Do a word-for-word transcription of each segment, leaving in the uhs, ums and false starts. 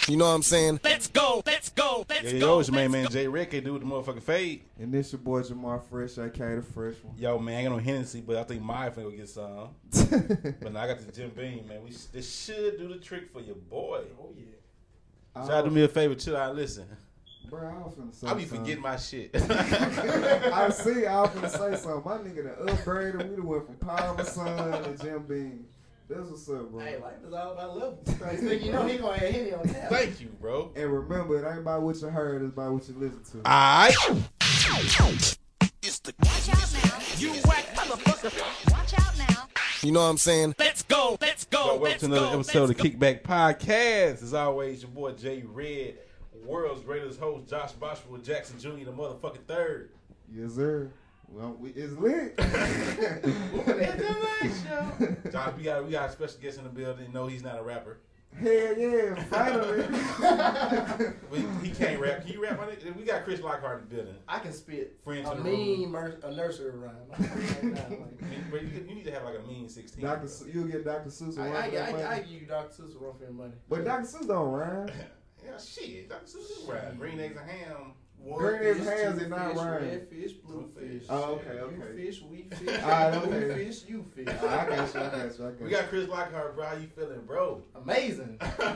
You know what I'm saying? Let's go, let's go, let's yo, go. Yo, it's your main man Jay Rick. Can't do with the motherfucking fade. And this your boy Jamar Fresh, aka the Fresh One. Yo, man, I ain't got no Hennessy, but I think my finna go get some. But now I got the Jim Beam, man. We this should do the trick for your boy. Oh yeah. Shout out, do me a favor, chill out, listen. Bro, I was finna say I be something. forgetting my shit. I see, I was finna say something. My nigga done upgraded. We done went from Parmesan to Jim Beam. That's what's up, bro. Hey, life is all about levels. Next thing you know, he gonna have Henny on tap. Thank you, bro. And remember, it ain't about what you heard, it's about what you listen to. Alright. It's the Watch out now. You whack motherfucker. Watch out now. You know what I'm saying? Let's go, let's go, Yo, welcome let's to another go, episode of let's the Kickback Podcast. As always, your boy Jay Red, world's greatest host, Josh Boswell Jackson Junior, the motherfucking third. Yes, sir. Well, we, it's lit. Josh, we got we got a special guest in the building. No, he's not a rapper. Hell yeah, finally. We, he can't rap. Can you rap on it? We got Chris Lockhart in the building. I can spit Friends a in the mean room. mer- a nursery rhyme. Like, But you, you need to have like a mean sixteen. Doctor Su- you'll get Doctor Seuss a I, run I, for that I, money. I give you Doctor Seuss a run for your money. But Doctor Seuss don't rhyme. Yeah, shit. Doctor Seuss is rap. Green eggs and ham. Green eggs and hams is not fish, rhyme. red fish, blue fish. Oh, okay, okay. You fish, we fish. Alright, we okay. fish, you fish. I got you, I got you, I got you. We got Chris Lockhart, bro. How you feeling, bro? Amazing.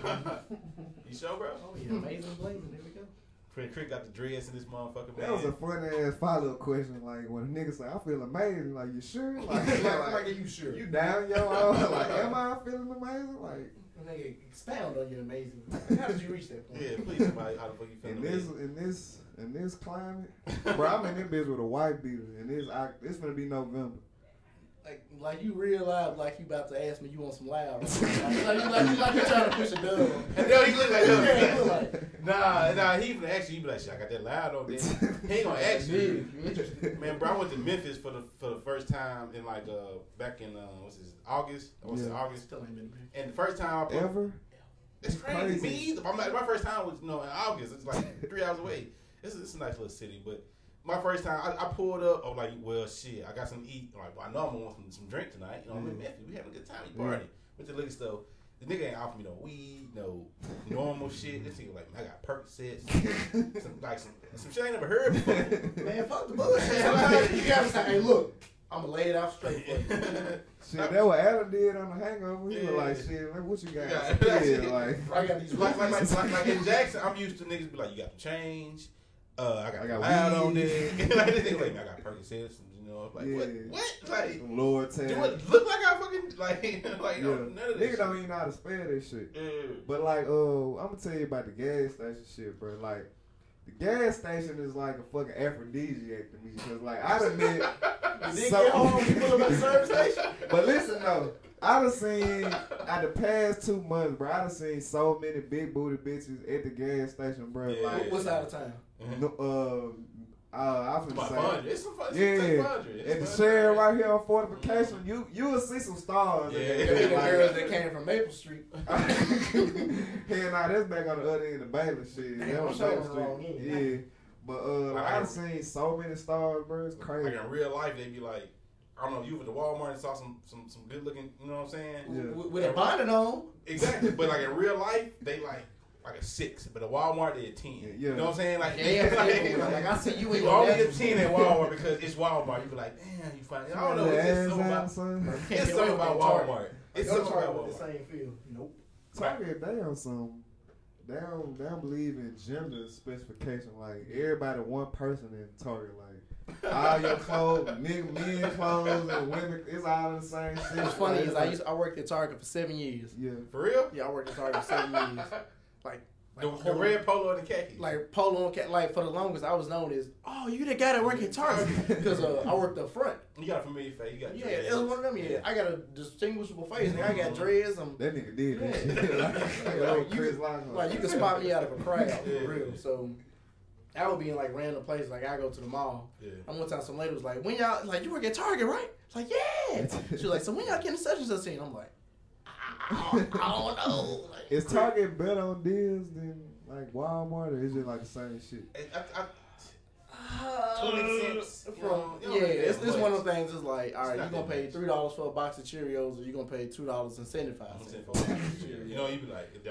You sure, bro? Oh yeah, amazing blazing. There we go. Chris Crick got the dreads in this motherfucker, man. That was a funny ass follow up question. Like when a nigga say, "I feel amazing," like you sure? Like, like, like, like, are you sure? you down your own? Like, am I feeling amazing? Like Nigga, expound on your amazing. How did you reach that point? Yeah, please, somebody, how the fuck you feeling? in this, in this, in this climate, bro, I'm in this bitch with a white beater, and this, I, it's gonna be November. Like, like you realize, like you about to ask me, you want some loud? Right? Like, like, you, like, you, like you trying to push a dub. And yo, he look like Yeah, he that. look like. Nah, nah, he even ask you, he be like, shit, I got that loud on there. He ain't gonna ask you. You interested? Man, bro, I went to Memphis for the for the first time in like uh back in uh what's this August? What's it, Yeah. August? Still ain't been there. And the first time I put Ever? it's crazy. Crazy. Me either. My, my first time was you know in August. It's like three hours away. It's, it's a nice little city, but my first time I, I pulled up. I'm like, well, shit, I got something to eat. I'm like, well, I know I'm gonna want some, some drink tonight. You know, I'm in Yeah. Memphis. We having a good time. We Yeah. party. Went to the liquor store. The nigga ain't offer me no weed, no normal shit. This nigga like, man, I got Percocets, some like some some shit I ain't never heard before. Man, fuck the bullshit. Like, you gotta say, hey, look, I'm gonna lay it out straight for you. Shit, that what Adam did on the Hangover. He Yeah. was like, "Shit, like, what you got?" Yeah. Yeah, like, I got these like, like, like, roofies. like, like in Jackson, I'm used to niggas be like, you got the change. Uh, I got, I got loud weed. on there. like this nigga like, I got Percocets. You know, like Yeah. what? What? Like, Lord do tell. it look like I fucking like like Yeah. no, none of this. Nigga shit. don't even know how to spell that shit. Yeah. But like, uh, I'm gonna tell you about the gas station shit, bro. Like, the gas station is like a fucking aphrodisiac to me, cause like I done met. You didn't So- get home, you pull up at the service station? But listen though, I done seen at the past two months, bro. I done seen so many big booty bitches at the gas station, bro. Yeah. Like, What's out of town? no, uh, uh, I It's finna about say. five hundred. It's some fun. Yeah, It's five hundred. It's at the fun. share right here on Fortification, you you will see some stars. Yeah. in The there. bigger Like, girls that came from Maple Street. Hell nah, that's back on the other end of Baylor shit. Damn, That I'm was sure Baylor I'm wrong Street. end. Yeah. But uh, Like, I I- done seen so many stars, bro. It's Like crazy. in real life, they be like, I don't know, you went to Walmart and saw some some some good looking. You know what I'm saying? Yeah. With, with a bonnet on. Exactly. But like in real life, they like like a six. But at Walmart, they a ten. Yeah. You know what I'm saying? Like, Yeah, like, like, I see you in You your only natural get ten at Walmart because it's Walmart. You be like, damn, you find. I don't know. It's just something about. son. Can't It's get something away about with Target. Walmart. It's Go to something Target about with the Walmart. same feel. Nope. Target, they on some. They don't, they don't believe in gender specification. Like everybody, one person in Target. Like all your clothes, nigga, men clothes and women, it's all the same shit. What's funny Like, is I used I worked at Target for seven years. yeah. For real? Yeah, I worked at Target for seven years. Like, The, like, the whole- red polo and the khakis. like polo and cat. Like for the longest, I was known as, oh, you the guy that work at Target because uh, I worked up front. You got a familiar face. You got Yeah, dreads. it was one of them. Yeah, I got a distinguishable face. Nigga. I got dreads. I'm That nigga did that Yeah. shit. like, Like, like, you Chris could- Lockhart. like you can spot me out of a crowd Yeah. for real. So I would be in like random places. Like I go to the mall. Yeah. And one time some lady was like, when y'all like you work at Target, right? It's like, yeah. She was like, so when y'all getting such and such scene? I'm like, I don't, I don't know. Like, Is Target better on deals than like Walmart, or is it like the same shit? I, I, Uh, twenty cents. you From, know, you don't yeah, really pay it's, that it's one much. of the things. It's like, all right, It's you're not gonna that pay much. three dollars for a box of Cheerios, or you're gonna pay two dollars and seventy five I'm cents. saying for a box of Cheerios. You know, you be like, it don't matter.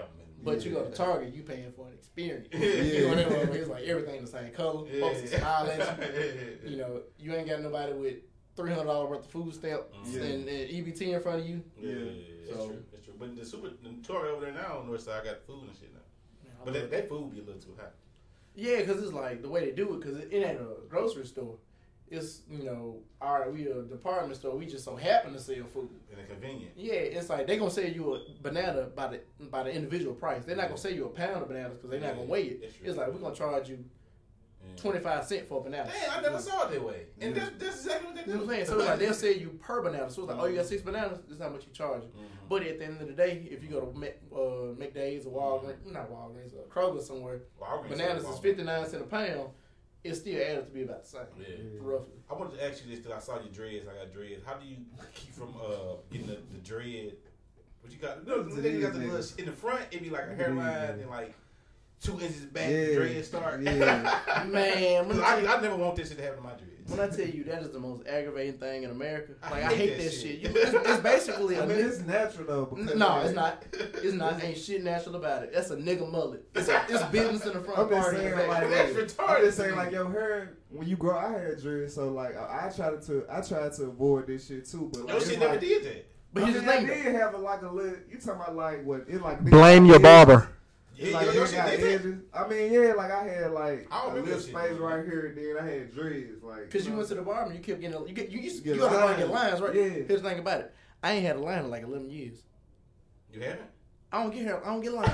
But Yeah. you go to Target, you paying for an experience. Yeah. You know what I mean? It's like everything the same color. Yeah. Folks are smiling at you. You know, you ain't got nobody with three hundred dollars worth of food stamp Yeah. and, and E B T in front of you. Yeah, Yeah. that's So- true. That's true. But the super the Target over there now on the north side got food and shit now. Man, I But love that, that food be a little too hot. Yeah, because it's like the way they do it, because it, it ain't a grocery store. It's, you know, all right, we a department store. We just so happen to sell food. And it's convenient. Yeah, it's like they going to sell you a banana by the by the individual price. They're not going to sell you a pound of bananas because they're not going to weigh it. That's true. It's like, we're going to charge you Yeah. twenty-five cents for a banana. Damn, I never saw it that way. And Yeah. that's, that's exactly what they You know do. what I'm saying? So it's like they'll sell you per banana. So it's like, oh, you got six bananas, this is how much you charge. Mhm. But at the end of the day, if you go to Mc, uh, McDade's or Walgreens, not Walgreens, uh, Kroger somewhere, Walgreens bananas sell is Walmart. fifty-nine cents a pound. It still adds up to be about the same, Yeah. roughly. I wanted to ask you this because I saw your dreads. I got dreads. How do you keep from uh getting the, the dread? What you got? No, then you got the little sh- in the front. It'd be like a hairline and like two inches back. The Yeah. dreads start. Yeah. Man, when 'Cause I, I, tell you, I never want this shit to happen to my dreads. when I tell you that is the most aggravating thing in America, I like I hate hate that that shit. shit. You, it's, it's basically a I mean, nigga. it's natural though. Because No, like, it's not. It's not. Ain't shit natural about it. That's a nigga mullet. It's, a, it's business in the front, I'm just party in the saying, back. like, That's I'm retarded. just saying, like, your hair when you grow, I had dreads, so like, I, I try to, I try to avoid this shit too. But like, Your it's shit like, never did that. But I here's mean, the I thing, though. did have a, like a little. You talking about like what? It like Blame your barber. It's Yeah, like your, your your shit got did that. edges. I mean, yeah, like I had like I don't a remember little that shit. space right here, and then I had dreads, like Because you went to the barber and you kept getting, a, you get, you used, Get you go to lines. get lines, right? Yeah. Here's the thing about it. I ain't had a line in like eleven years. You haven't? I don't get hair. I don't get lines.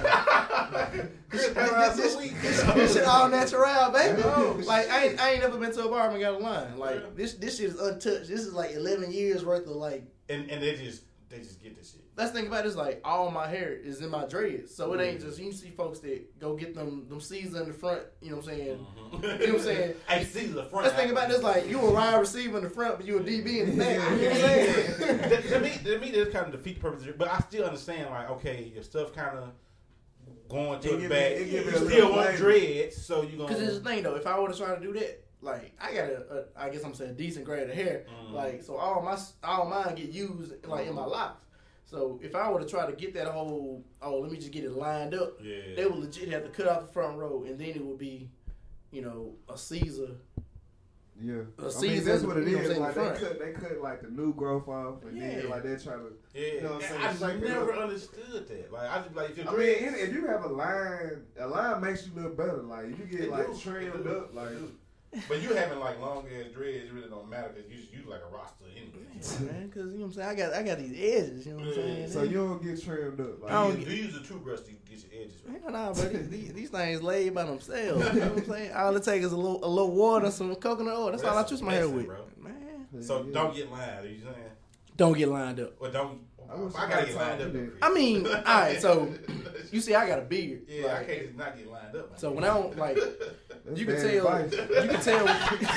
Chris, this, that's this, so weak. this, this shit all natural, baby. Oh, Like I ain't, I ain't never been to a barber and got a line. Like this, this shit is untouched. This is like eleven years worth of like. And and they just they just get this shit. That's the thing about it is like all my hair is in my dreads, so it ain't just you see folks that go get them them C's in the front. You know what I'm saying? Mm-hmm. You know what I'm saying? I see the front. That's the thing about it is like you a wide receiver in the front, but you a D B in the back. You know what I'm saying? to, to me, to me, that's kind of defeat the purpose. of it. But I still understand, like, okay, your stuff kind of going to It the give back. it- it give You it a still little want flavor. dreads, so you gonna. Because it's the thing though, if I were to try to do that, like I got a, a I guess I'm saying decent grade of hair, Mhm. like so all my all mine get used like in my locks. So if I were to try to get that whole oh let me just get it lined up, yeah. they would legit have to cut off the front row and then it would be, you know, a Caesar. Yeah, A I mean season, that's what it you know what is. I'm saying, Like the they front. cut, they cut like the new growth off, and Yeah. then like they're trying to. Yeah, You know what I'm And saying? I just Shape it never up. understood that. Like, I just like if your I mean, dreads. and if you have a line, a line makes you look better. Like if you They get like do. trimmed They do. up, like They do. But you having like long ass dreads, it really don't matter because you just use like a roster anyway. Man, because you know what I'm saying, I got I got these edges. You know what I'm saying? so you don't get trimmed up. Like, I don't You, you use a toothbrush to get your edges right. Hell nah, buddy. these, these things laid by themselves. You know what I'm saying? All it takes is a little a little water and some coconut oil. That's Well, all I that's choose my hair amazing, with. bro. Man, So yeah. don't get lined. Are you saying? don't get lined up. Or don't. I I, wish I I gotta had get lined time up. to though, do Chris. I mean, all right. So you see, I got a beard. yeah, I Like, can't just not get lined up. man. So when I don't like, that's you can bad tell. advice. You can tell.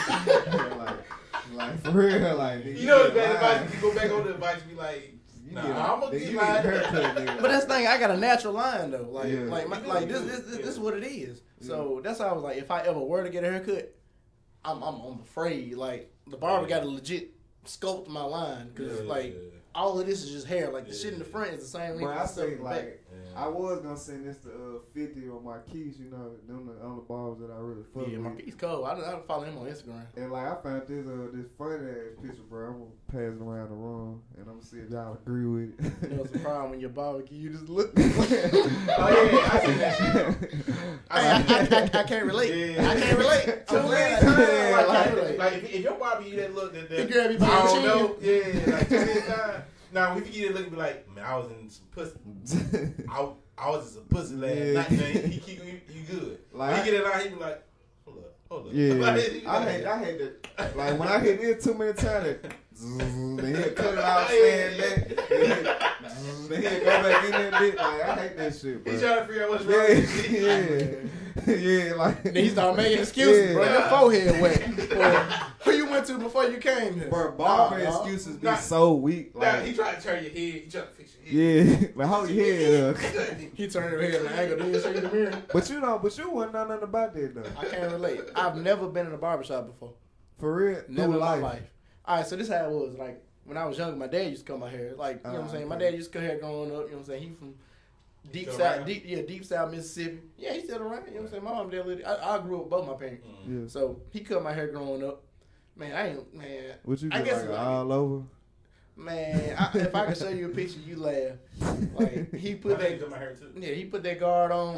like, like for real, like nigga, You know, it's get bad lined. advice. You go back on the advice and be like, You nah, get a- I'm gonna nigga, get you lined a up. haircut, nigga. But that's the thing. I got a natural line though. Like, Yeah. like, my, like this, this, this, this is what it is. So that's why I was like, if I ever were to get a haircut, I'm, I'm, I'm afraid. Like the barber got to legit sculpt my line because Yeah, like yeah, all of this is just hair. Like the Yeah. shit in the front is the same. But length I as stuff in think the back. like yeah. I was gonna send this to uh, fifty on my keys, you know, them the only barbers that I really fuck Yeah, with. Marquise Cole. I, I follow him on Instagram. And like I found this uh this funny ass picture, bro. I'm gonna pass it around the room, and I'm gonna see if y'all agree with it. You know, it's a problem when your barbecue. You just look. Oh yeah, I see that shit. I, I, I, I can't relate. Yeah. I can't relate. Too I'm many glad. times. Yeah, Like, like, like, like, if, if your barber you that look, that, that He grab you by I the don't know. chin. Yeah, like too many times. Now if you get a look and be like, man, I was in some pussy. I, I was just a pussy last Yeah. night. Man, he keep you, you good. Like- Like, he get it out, he be like, hold up, hold up. Yeah, Like, I he be like, hate, I hate that. Like when I hit it too many times, it, then he'll cut it out, Yeah. stand back, then he'll, then he'll go back in that bit. Like I hate that shit, bro. He trying to figure out what's wrong with you. Yeah, yeah, yeah, like. Then he start making excuses, Yeah. bro. Your forehead wet. Or who you went to before you came here? Bro, barber Nah, dog. excuses be Nah. so weak. Nah, Like, he trying to turn your head. He trying to fix your head. yeah, like hold your head up. He turned your head at an angle, then you see the mirror. But you know, but you wouldn't know nothing about that though. I can't relate. I've never been in a barbershop before. For real, Never through in my life. life. All right, so this how it was. Like when I was younger, my dad used to cut my hair. Like you know what I'm Ah, saying. My okay. dad used to cut hair growing up. You know what I'm saying. He from deep still south, around? deep yeah, deep south Mississippi. Yeah, he's still around. You know what I'm saying? My mom did live. I, I grew up with both my parents, Mm. Yeah. so he cut my hair growing up. Man, I ain't man. What you I get guess like, like- all over? Man, I, if I could show you a picture, you laugh. Like he put My daddy that. cut my hair too. Yeah, he put that guard on.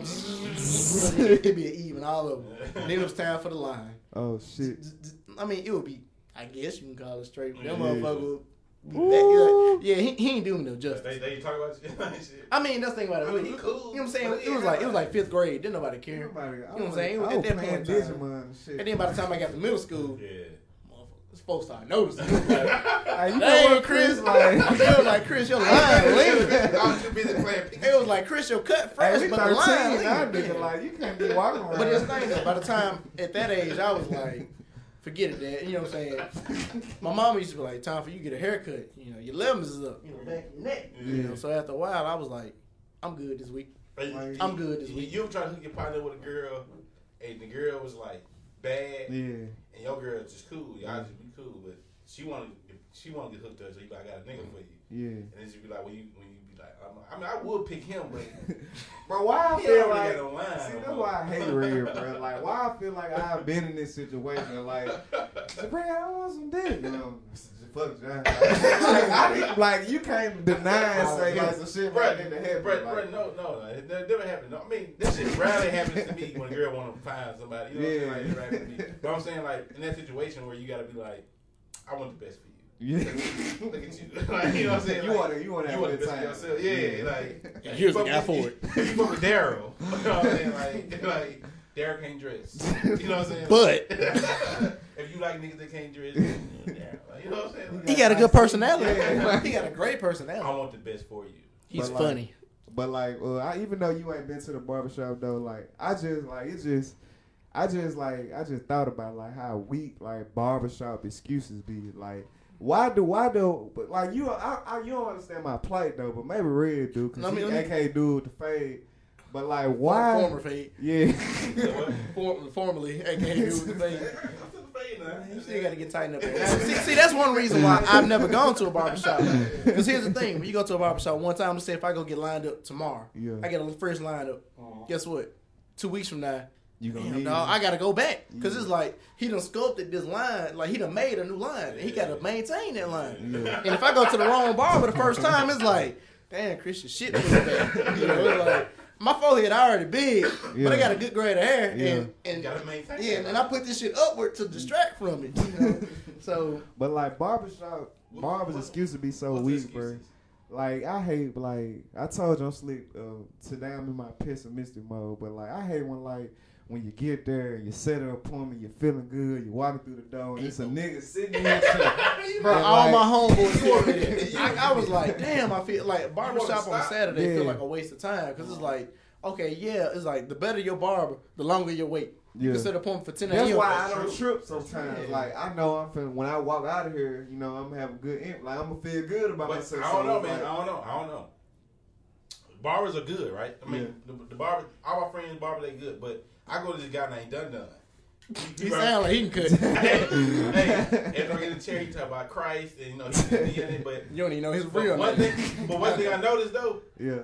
It'd be an even all over. Then it was time for the line. Oh shit. I mean, it would be. I guess you can call it straight. But that Yeah. motherfucker. Would be Ooh. back, yeah, he, he ain't doing me no They, justice. they talk about shit. I mean, that's the thing about it. I mean, he cool. You know what I'm saying? But it was yeah, like it was like fifth grade. Didn't nobody care. Nobody, You know what I'm saying? I At was that playing point in time. Digimon and shit. And then by the time I got to middle school, Yeah. motherfuckers, folks started noticing. Like, Hey, you know dang, what, Chris, Chris? like, Like, it was like Chris, your line leaving. I was too busy playing Pikachu. It was like Chris, your cut hey, fresh, we but the line thirteen, now, leaving. nigga. Like, you can't be walking around. But it's thing though, by the time at that age, I was like, forget it, Dad. You know what I'm saying? My mama used to be like, time for you to get a haircut. You know, your lemons is up. You know, back your neck. You Yeah. know, so after a while, I was like, I'm good this week. Like, I'm good this you, week. you ever try to hook your partner with a girl, and the girl was like bad, Yeah. and your girl just cool. Y'all just be cool, but she wanted she wanted to get hooked up, so you be like, I got a nigga for you. Yeah. And then she be like, when you when you be like, I'm, I mean, I would pick him, but Bro, why I he feel already like, got no line. see, no that's more. why I hate Red, bro. Like, why I feel like I've been in this situation. Like, Sabrina, I want some dick. You know, fuck John. Like, I didn't, like, you can't deny and say like some shit right in the head, Right, bro. right, no, no, no, it never never happened. No, I mean, this shit rarely happens to me when a girl want to find somebody. You know what I'm saying? Like, it never happened to me. But I'm saying, like, in that situation where you got to be like, I want the best for you. Yeah. Look at you. Like, you know what I'm saying? You Like, want to, you want to you have want a the good best for time. yourself. Yeah, like. And here's the you guy fuck for with- it. You fuck with Daryl. You know what I'm saying? Like, like Daryl can't dress. You know what I'm saying? But if you like niggas that can't dress, then you're Daryl. Like, you know what I'm saying? Like, he got a good personality. Yeah. He got a great I personality. want the best for you. He's But, like, funny. But like, uh, I, even though you ain't been to the barbershop though, like I just like it's just, I just like I just thought about like how weak like barbershop excuses be. Like, why do why do but like you I, I you don't understand my plight though, but maybe Red do because Let me- he let me- A K dude with the fade. But like why? Former fade. Yeah. Form, formerly, A K A dude with the fade. You You still got to get tightened up. There. See, see, that's one reason why I've never gone to a barbershop. Because here's the thing: when you go to a barbershop one time, let's say if I go get lined up tomorrow, Yeah. I get a fresh lined up. Guess what? Two weeks from now, You gonna damn, need dog, it. I gotta go back because Yeah. it's like he done sculpted this line, like he done made a new line, and he gotta maintain that line. Yeah. And if I go to the wrong barber the first time, it's like, damn, Christian shit was bad. You know, it's like my forehead already big, Yeah. but I got a good grade of hair, Yeah. and You and gotta maintain yeah, that. and I put this shit upward to distract from it. You know, so But like barbershop, What- barbers' what- excuse be so What's the weak, bro. excuses? Like I hate like I told you I'm sleep uh, today I'm in my pessimistic mode, but like I hate when like when you get there and you set an appointment, you're feeling good, you walking through the door and it's a nigga sitting in your chair. bro, And, all like- my homeboys told me that. I, I was like, damn, I feel like barbershop on stop? Saturday Yeah. feel like a waste of time because it's like, okay, yeah, it's like the better your barber, the longer your wait. You Yeah. can set an appointment for ten That's a.m. why I That's don't true. trip sometimes. Yeah. Like I know I'm finna, when I walk out of here, you know I'm gonna have a good imp. Like I'm gonna feel good about But myself. I don't So know, it's man. like- I don't know. I don't know. Barbers are good, right? I mean, the, the barber, all my friends barber, they good. But I go to this guy named Dun Dun. He sound like he can cut. hey, hey, if I get a chair, he talk about Christ, and you know he's in it. But, You don't even know his but real one name. thing, but one thing I noticed though, Yeah.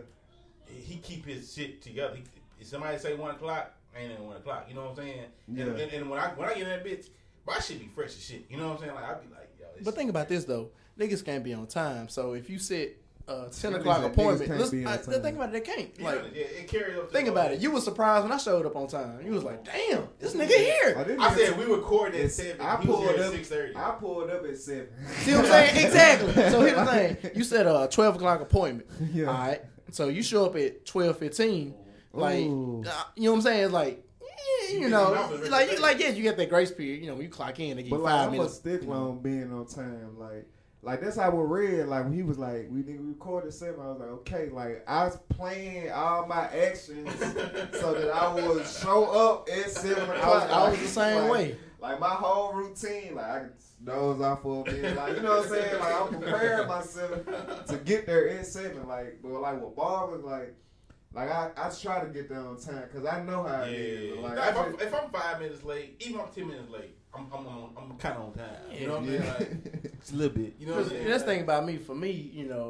he keep his shit together. He, if somebody say one o'clock, ain't at one o'clock. You know what I'm saying? Yeah. And, and, and when I when I get in that bitch, my shit be fresh as shit. You know what I'm saying? Like I be like, yo. This But shit think about fresh. this though, niggas can't be on time. So if you set a ten Niggas o'clock can't- appointment, niggas can't listen, be on I, time. think about it, they can't. Yeah, Like, yeah, it carries up. to think the about whole- it. You was surprised when I showed up on time. You was like, damn, this nigga here. Oh, this I nigga- said we recorded at It's- seven. I He was pulled here at up. six thirty. I pulled up at seven. See what I'm saying? Exactly. So here's the thing. You set a twelve o'clock appointment. Yeah. All right. So you show up at twelve fifteen. Like, Ooh. uh, you know what I'm saying? It's like, yeah, you You know, get enough of like, it. you, like, yeah, you get that grace period. You know, when you clock in, they give But you like five I'm a minutes. stickler on being on time. Like like that's how we read. Like when he was like we we recorded seven, I was like, okay, like I was playing all my actions so that I would show up at seven I o'clock. was, I was Like- the same like, way. Like my whole routine, like I could doze off for a minute, like you know what I'm saying. Like I'm preparing myself to get there at seven. Like but like with barbers, like like I, I try to get there on time because I know how it is. Yeah. Like Nah, I if, I'm, just- if I'm five minutes late, even if I'm ten minutes late, I'm I'm I'm, I'm kind of on time. You know what I'm yeah. saying? Like, it's a little bit. You know what I'm saying? That's the thing about me. For me, you know,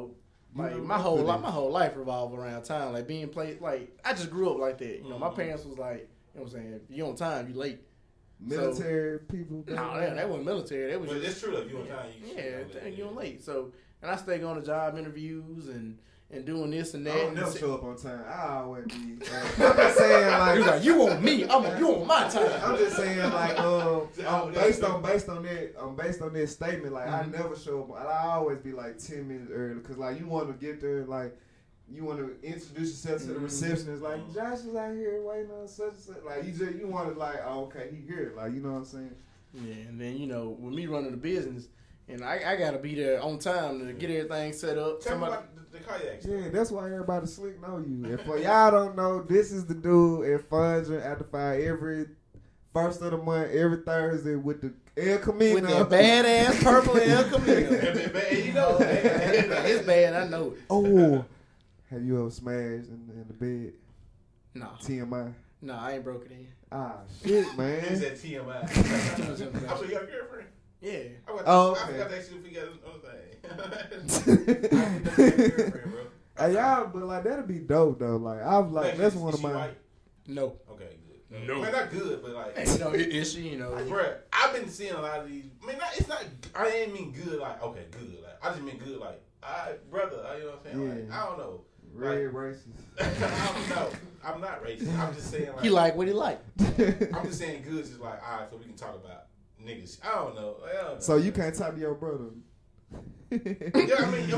Like You my know, whole but life, it- my whole life revolved around town. Like being played, like I just grew up like that. You know, my Mhm. parents was like, you know what I'm saying, if you on time, you late. military people. No, nah, they, they wasn't military. They was But just it's true though. If you on time, you yeah, should dang, you on late. So and I stay going to job interviews and and doing this and I that. don't and never sit- show up on time. I always be. Uh, I'm just saying You like. like you on me? I'm on, you on my time. I'm just saying, like, um, um, based on based on that, um, based on this statement, like, Mhm. I never show up. I always be like ten minutes early, cause like you want to get there, like, you want to introduce yourself to the Mhm. receptionist, like, Josh is out here waiting on such and such. Like, you just you want to like, oh, okay, he here, like, you know what I'm saying? Yeah, and then you know with me running the business, and I, I gotta be there on time to get everything set up. Tell me Somebody, about the, the kayaks. Yeah, that's why everybody slick know you. If for y'all don't know, this is the dude at Fudge After Five every first of the month, every Thursday with the El Camino. with that badass purple El Camino. And you know, It's bad, I know it. Oh, have you ever smashed in, in the bed? No, T M I. no, I ain't broke it in. Ah, shit, He's man. at T M I. I thought you got a girlfriend. Yeah. I got Oh, I okay. forgot to ask you if we got another thing. I forgot to ask you girlfriend, bro. Hey, y'all, but like that'd be dope though. Like I'm like Like, that's is- one is of she my. white? No. Okay, good. No. Man, not good, but like, You know, it, it's you know. like, bruh, I've been seeing a lot of these. I mean, not, it's not. I ain't mean good. Like, okay, good. Like, I just mean good. Like, I, brother, you know what I'm saying? Like, Yeah. I don't know. Red racist. I don't know. I'm not racist. I'm just saying. Like, He like what he like. I'm just saying good. Is like, all right, so we can talk about niggas. I don't know. I don't know. So you can't talk to your brother. Yeah, I mean, I mean,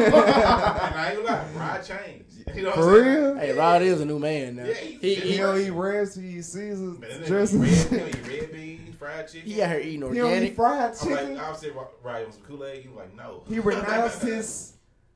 I ain't gonna lie. Rod changed. You know what For I'm saying? real? Hey, Rod is a new man now. Yeah, he- he, He he, don't eat ribs. He eat Caesars Man, that nigga dressing. eat red, he don't eat red beans, fried chicken. he out here eating He don't eat organic. fried I'm like, chicken. I was saying, right, on some Kool-Aid. He was like, no. He renounced his.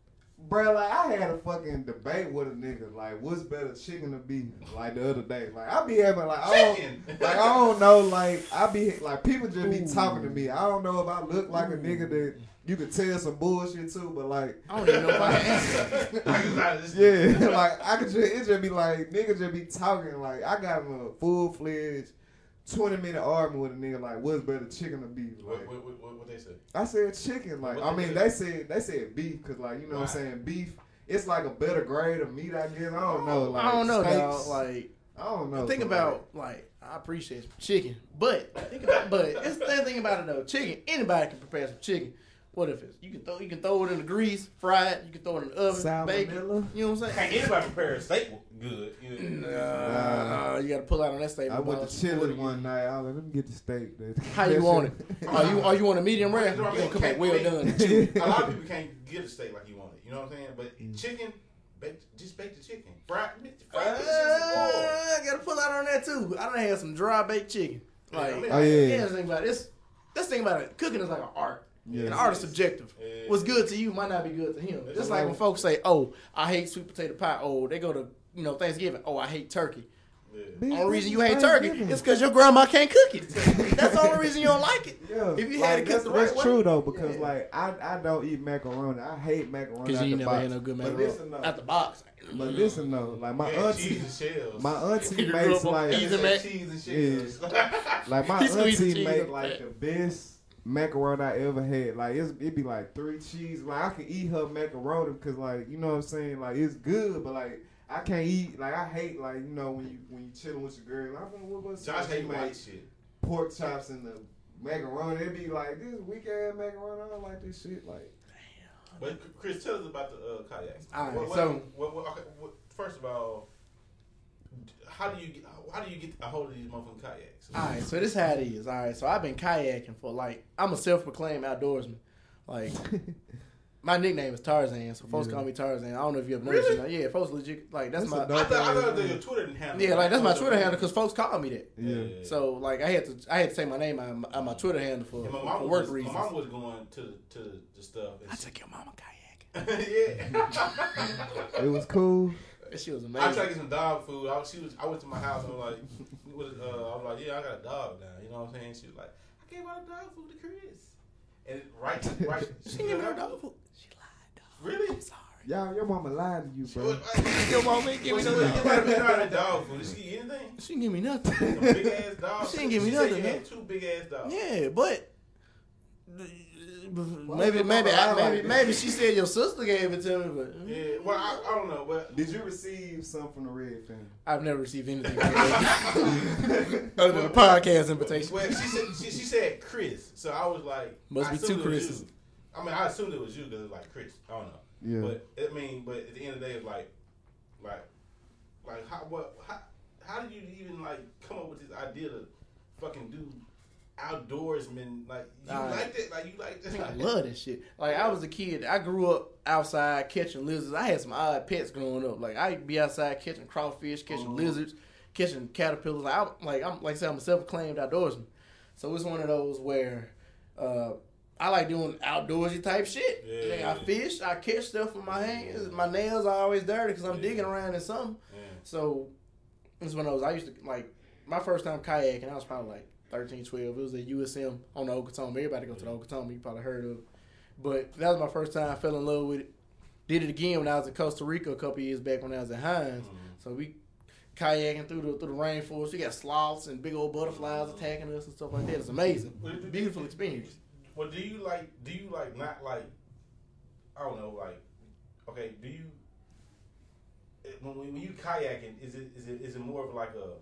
Bro, like I had a fucking debate with a nigga. Like, what's better, chicken or beef? Like the other day, like I be having like I don't, Chicken. like I don't know. Like I be like people just be Ooh. talking to me. I don't know if I look like a nigga that you could tell some bullshit too, but like I don't even know if I can answer. I just- I just- yeah, like I could just it just be like nigga just be talking. Like I got in a full fledged twenty minute argument with a nigga. Like what's better, chicken or beef? What, Like what, what, what they say? I said chicken. Like What I they mean say? they said they said beef because like you know what I'm Why? saying beef. It's like a better grade of meat, I guess. I don't know. Like, I don't know, steaks. dog. Like, I don't know. think but, about like I appreciate some chicken, but think about, but it's the thing about it though. Chicken, anybody can prepare some chicken. What if it's you can throw you can throw it in the grease, fry it. You can throw it in the oven, Salmonella? bake it. You know what I'm Can't saying? anybody prepare a steak good? You know? Uh, you got to pull out on that statement. I went boss. to Chili's one night. I was like, let me get the steak. Dude. How you want it? Are you are you want a medium rare? You You know what I gonna mean? come back well Can't- done. A lot of people can't get a steak like you want it. You know what I'm saying? But Mm. chicken, bake, just bake the chicken. Fry, Uh, fry the shit some oil. I gotta pull out on that too. I done had some dry baked chicken. Like, Yeah, I mean, Oh, yeah. yeah, this thing about it. This, this thing about it, cooking is like an art. Yeah. And art is subjective. Yeah. What's good to you might not be good to him. It's Just like- like when folks say, "Oh, I hate sweet potato pie." Oh, they go to you know Thanksgiving. Oh, I hate turkey. Yeah. Beef Only reason you is hate turkey Thanksgiving. is because your grandma can't cook it. That's the only reason you don't like it. Yeah, If you like, had it that's, cooked the that's right way. true though because Yeah. like I, I don't eat macaroni. I hate macaroni Because out you the ain't never box. had no good But macaroni listen though, out the box. but listen though, like my Yeah, auntie, cheese and shells. my auntie You makes grew up on like Easy Yeah, Mac. cheese and shells. like my He squeezed the auntie cheese make up like there. the best macaroni I ever had. Like it's it be like three cheese. Like I can eat her macaroni because like you know what I'm saying. Like it's good, but like I can't eat. Like I hate like you know when you when you chilling with your girl. I don't know what was Josh she hate make white shit. pork chops and the macaroni. It be like this weak ass macaroni. I don't like this shit. Like But Chris, tell us about the uh, kayaks. All right, what, what, so- what, what, okay, what, first of all, how do you get how do you get a hold of these motherfucking kayaks? All right, so this how it is. All right, so I've been kayaking for like I'm a self-proclaimed outdoorsman. Like my nickname is Tarzan, so folks Yeah. call me Tarzan. I don't know if you ever Really? noticed. That. Yeah, folks legit like that's, That's a my I dope- thought, I thought that your Twitter handle. yeah like that's my Twitter handle because because folks call me that. yeah. So like I had to I had to take my name out of my, out of my Twitter handle for, Yeah, my for mom work was, reasons. My mom was going to to the stuff. I And took your mama kayaking. yeah. It was cool. She was I amazing. tried to get some dog food. I, was- she was. I went to my house and was like, what, uh, I was like, yeah, I got a dog now. You know what I'm saying? She was like, I gave out dog food to Chris. And right, right. She didn't give me no dog food. She lied, dog. Really? I'm sorry. Y'all, your mama lied to you, She bro. was like, Your mama ain't give me Well, no she was dog. giving out dog food. Did she give you anything? She didn't give me nothing. Some big ass dogs. She didn't give me said nothing, You no. had two big ass dogs. Yeah, but maybe, maybe, I, maybe, maybe she said your sister gave it to me, but Yeah, well, I, I don't know. But did you receive something from the Red family? I've never received anything other than a podcast invitation. Well, she said she, she said Chris, so I was like, Must I be assumed two it was Chris's. you. I mean, I assumed it was you because it's like Chris. I don't know. Yeah. But I mean, but at the end of the day, it's like, like, like how what how how did you even like come up with this idea to fucking do outdoorsman? Like you Uh, liked it? Like you liked it? I love that shit. Like I was a kid, I grew up outside catching lizards. I had some odd pets growing up. Like I'd be outside catching crawfish, catching Mhm. lizards, catching caterpillars. Like, I'm like I'm like I said, I'm a self-acclaimed outdoorsman. So it's one of those where uh, I like doing outdoorsy type shit. Yeah. Like, I fish, I catch stuff with my hands. My nails are always dirty because I'm Yeah. digging around in something. Yeah. So it's one of those. I used to like my first time kayaking. I was probably like thirteen, twelve. It was at U S M on the Okeechobee. Everybody go to the Okeechobee. You probably heard of it. But that was my first time. I fell in love with it. Did it again when I was in Costa Rica a couple years back when I was at Hines. Mhm. So we kayaking through the through the rainforest. We got sloths and big old butterflies attacking us and stuff like that. It's amazing. Beautiful experience. Well, do you like? Do you like not like? I don't know. Like, okay. Do you when when you kayaking? Is it is it is it more of like a?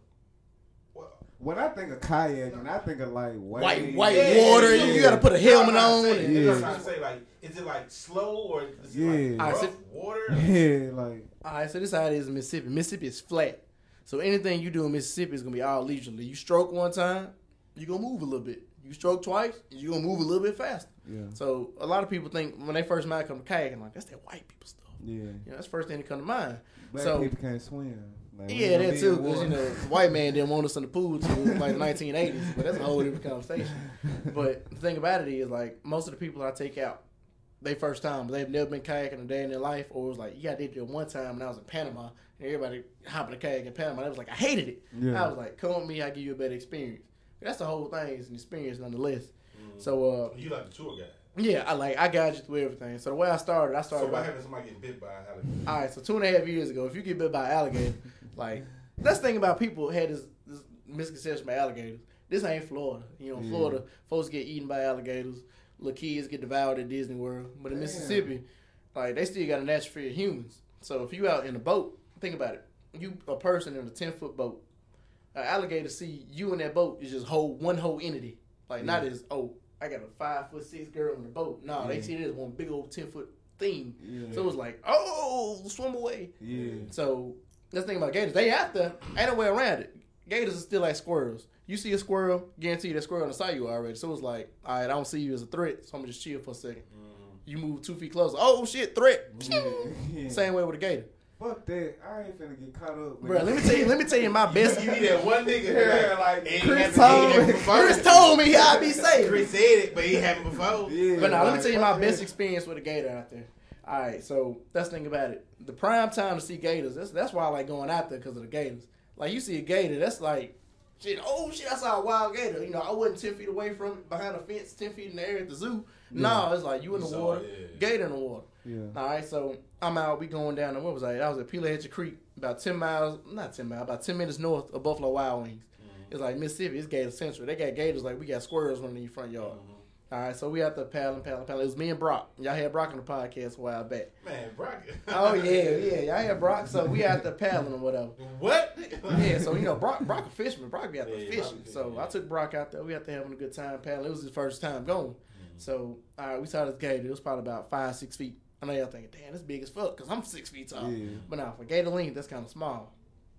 Well, When I think of kayaking, I think of like White waves. white Yeah, water. yeah, You, you yeah. got to put a helmet I'm on. trying to say, and- Yeah. I'm trying to say, like, is it like slow or is it Yeah. like Alright, rough so- water? Yeah, like All right, so this is how it is in Mississippi. Mississippi is flat. So anything you do in Mississippi is going to be all leisurely. You stroke one time, you're going to move a little bit. You stroke twice, you're going to move a little bit faster. yeah, So a lot of people think when they first might come to kayaking, like, that's that white people stuff. yeah. You know, that's the first thing that come to mind. Black So- people can't swim. Like, we Yeah, gonna that be too, in because, you water. know, the white man didn't want us in the pool till like the nineteen eighties, but that's a whole different conversation. But the thing about it is, like, most of the people I take out, they first time, they've never been kayaking a day in their life, or it was like, yeah, I did it one time when I was in Panama, and everybody hopping a kayak in Panama. They was like, I hated it. Yeah. I was like, come with me, I'll give you a better experience. That's the whole thing, it's an experience nonetheless. Mm. So, uh, You like the tour guide. yeah, I like, I guide you through everything. So the way I started, I So started. what by- happens if somebody getting bit by an alligator? all right, so two and a half years ago, if you get bit by an alligator, like, that's the thing about people had this, this misconception about alligators. This ain't Florida. You know, Yeah. Florida, folks get eaten by alligators. Little kids get devoured at Disney World. But in Damn. Mississippi, like, they still got a natural fear of humans. So if you out in a boat, think about it. You a person in a ten-foot boat. An alligator see you in that boat is just whole one whole entity. Like, not Yeah. as, oh, I got a five-foot-six girl in the bout. No, they Yeah. see it as one big old ten-foot thing. Yeah. So it was like, oh, swim away. Yeah. So that's the thing about gators. They out there. Ain't no way around it. Gators are still like squirrels. You see a squirrel, guarantee you that squirrel saw you already. So it's like, all right, I don't see you as a threat, so I'm gonna just chill for a second. Mm. You move two feet closer. Oh shit, threat. Yeah. Yeah. Same way with a gator, Fuck that. I ain't finna get caught up. with bro. Let me tell you. Let me tell you my best. You need that one nigga. Yeah, like, ain't Chris happened- told ain't happened me. before. Chris told me I'd be safe. Chris said it, but he happened before. Yeah, But now, let me like, tell you my fuck best that. experience with a gator out there. All right, so that's the thing about it. The prime time to see gators. That's that's why I like going out there because of the gators. Like you see a gator, that's like shit. Oh shit, I saw a wild gator. You know, I wasn't ten feet away from it, behind a fence, ten feet in the air at the zoo. No, it's like you in the You saw water, it, yeah. gator in the water. Yeah. All right, so I'm out. We going down. To, what was I? I was at Peleachi Creek, about ten miles, not ten miles, about ten minutes north of Buffalo Wild Wings. Mhm. It's like Mississippi. It's Gator Central. They got gators like we got squirrels running in your front yard. Mhm. All right, so we out there paddling, paddling, paddling. It was me and Brock. Y'all had Brock on the podcast a while back. Man, Brock. Oh yeah, yeah, y'all had Brock. So we out there paddling or whatever. What? Yeah, so you know Brock, Brock a fisherman. Brock be out there Yeah, Brock fishing. a So fisherman. I took Brock out there. We out there having a good time paddling. It was his first time going. Mm-hmm. So all right, we saw this gator. It was probably about five, six feet. I know y'all thinking, damn, that's big as fuck because I'm six feet tall. Yeah. But now for gator length, that's kind of small.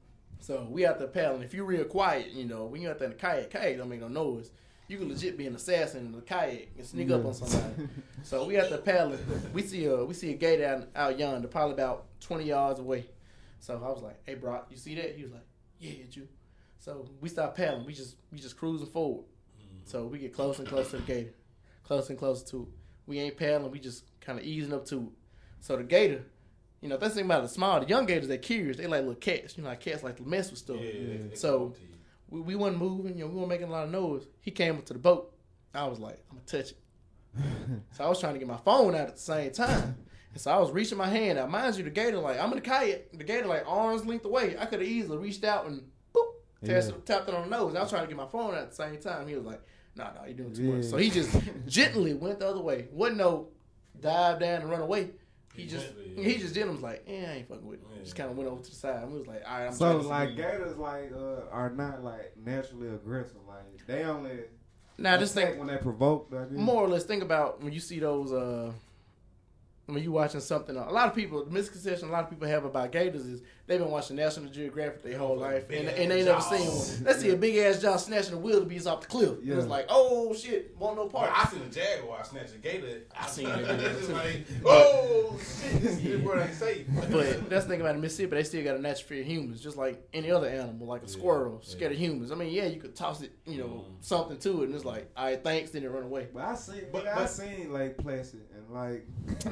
So we out there paddling. If you real quiet, you know, when you out there in the kayak, kayak don't make no noise. You can legit be an assassin in the kayak and sneak up Yeah. on somebody. So we out there paddling. We see a we see a gator out, out yonder, probably about twenty yards away. So I was like, "Hey, Brock, you see that?" He was like, "Yeah, it's you." So we start paddling. We just we just cruising forward. So we get closer and closer to the gator, closer and closer to it. We ain't paddling. We just kind of easing up to it. So the gator, you know, that's the thing about the small, the young gators, they're curious. They like little cats. You know, like cats like to mess with stuff. Yeah, they- they So- come to you. We, we wasn't moving, you know, we weren't making a lot of noise. He came up to the boat. I was like, I'm gonna touch it. So I was trying to get my phone out at the same time. And so I was reaching my hand out. Mind you, the gator, like, I'm in the kayak. The gator, like, arms length away. I could have easily reached out and boop, Yeah. tapped, tapped it on the nose. I was trying to get my phone out at the same time. He was like, no, no, you're doing too Yeah. much. So he just gently went the other way. Wasn't no dive down and run away. He just Gently, yeah. he just did. Was like, eh, I ain't fucking with it. Yeah. Just kind of went over to the side. And we was like, all right, I'm So trying to like see. gators like uh, are not like naturally aggressive. Like they only Now just attack think when they provoke. I guess. more or less. Think about when you see those. uh When you watching something, a lot of people, the misconception a lot of people have about gators is they've been watching National Geographic their whole life, and, and they never seen one. Let's see a big ass jaw snatching a wildebeest off the cliff. Yeah. And it's like, oh shit, want no But part. I seen a jaguar snatch a gator. I seen that It's too. like, oh shit, this is where they safe. But that's the thing about the Mississippi, they still got a natural fear of humans, just like any other animal, like a Yeah, squirrel, yeah. scared of humans. I mean, yeah, you could toss it, you know, Mhm. something to it, and it's like, all right, thanks, then it run away. But I seen, But- but, I but- seen Lake Placid and like,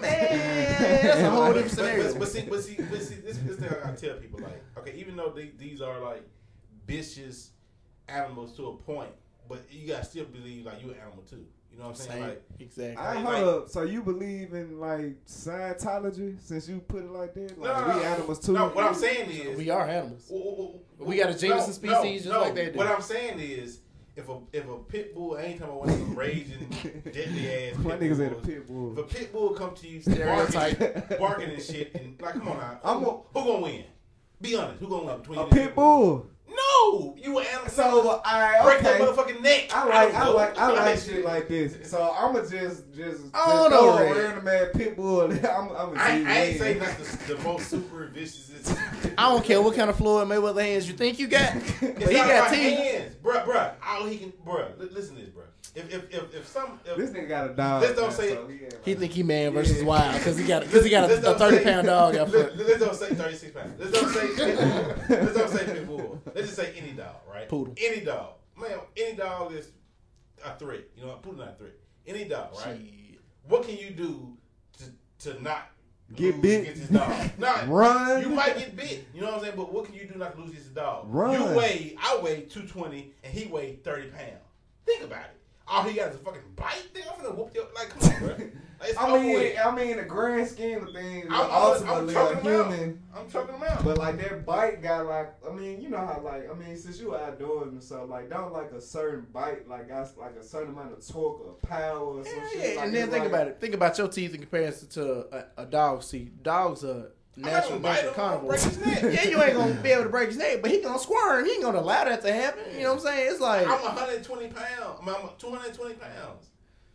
Man, that's a whole But, different but, scenario. but, but see, but see, but see, this this thing I gotta tell people like, okay, even though they, these are like vicious animals to a point, but you gotta still believe like you an animal too. You know what I'm saying? Same, Like, exactly. I Like- hold up. So you believe in like Scientology? Since you put it like that, no, like no, we no, animals too. No, what I'm saying is, We are animals. w- w- w- We got a genus no, of species no, just no. like they do. What I'm saying is, if a if a pit bull, ain't talking about one of them raging, deadly ass My pit niggas at a bulls. pit bull. If a pit bull come to you Stereotype. barking, barking and shit, and like, come on now, I'm who, a- who gonna win? Be honest, who gonna win between A you and pit bull. No, you an animal. So I break okay. that motherfucking neck. I like I don't know. like I You know like that shit like this. So I'ma just just just I don't throw know, a Red. random ass pit bull. I'm I'm I, a I ain't saying that's the, the most super vicious. I don't care what kind of Floyd Mayweather hands you think you got, It's but not he got about teeth. hands, bruh, bruh. All he can, bruh. li- Listen to this, bruh. If if if, if some, if, This nigga got a dog. Let's don't man, say- so he, ain't He like- think he man versus Yeah. wild because he got because he got let's a, don't a thirty say- pound dog out let, front. let's don't say thirty-six pounds. Let's don't say pit bull. Let's don't say pit bull. Let's just say any dog, right? Poodle. Any dog, man. Any dog is a threat. You know, poodle not a threat. Any dog, right? Shit. What can you do to to not Get lose bit. against this dog? Not Run. You might get bit. You know what I'm saying? But what can you do not to lose against the dog? Run. You weigh, I weigh two twenty, and he weighed thirty pounds. Think about it. All he got is a fucking bite. Think I'm gonna whoop your like. Come on, bro. Like, it's I over mean, with. I mean, the grand scheme of things, I'm, I'm, I'm ultimately a choking him out. human. I'm choking him out. But like that bite got like, I mean, you know how like, I mean, since you outdoors and stuff, like, don't like a certain bite, like got like a certain amount of torque or power or some Yeah, shit. yeah. Like, And then it's think like, about it. Think about your teeth in comparison to a, a dog's teeth. Dogs are natural I'm not bunch of gonna bite carnivores. him, I'm gonna break his neck. Yeah, you ain't gonna be able to break his neck, but he gonna squirm. He ain't gonna allow that to happen. You know what I'm saying? It's like I'm one hundred twenty pounds. I'm two hundred twenty pounds.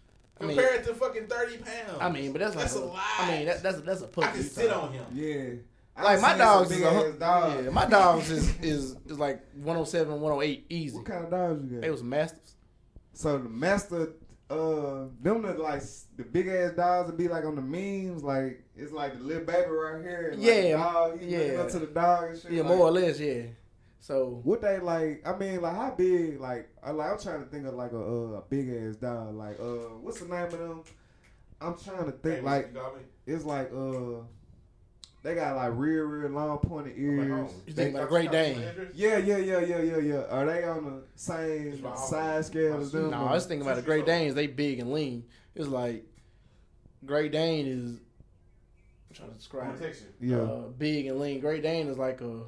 I mean- Compared to fucking thirty pounds. I mean, but that's like that's a a, lot. I mean, that, that's a, that's a puppy. I can you sit talking. on him. Yeah. I Like my seen dogs some is big a, ass hun- dogs. yeah, my dogs is is is like one oh seven, one oh eight easy. What kind of dogs you got? They was mastiffs. So the master, uh, them the like s- the big ass dogs that be like on the memes, like it's like the little baby right here. And, like, Yeah, the dog, he looking yeah. up to the dog and shit. Yeah, like, more or less, yeah. So What they like? I mean, like how big? Like, I like I'm trying to think of like a, uh, a big ass dog. Like, uh, what's the name of them? I'm trying to think. Hey, like, you got me? it's like uh, they got like real, real long pointed I'm at ears. home. You They- think about a Great Dane? yeah, yeah, yeah, yeah, yeah, yeah. Are they on the same It's my size scale as them? no, or- I was thinking about the Great Danes. They big and lean. It's like Great Dane is. I'm trying to describe. it. Texture. yeah. Uh, big and lean. Great Dane is like a.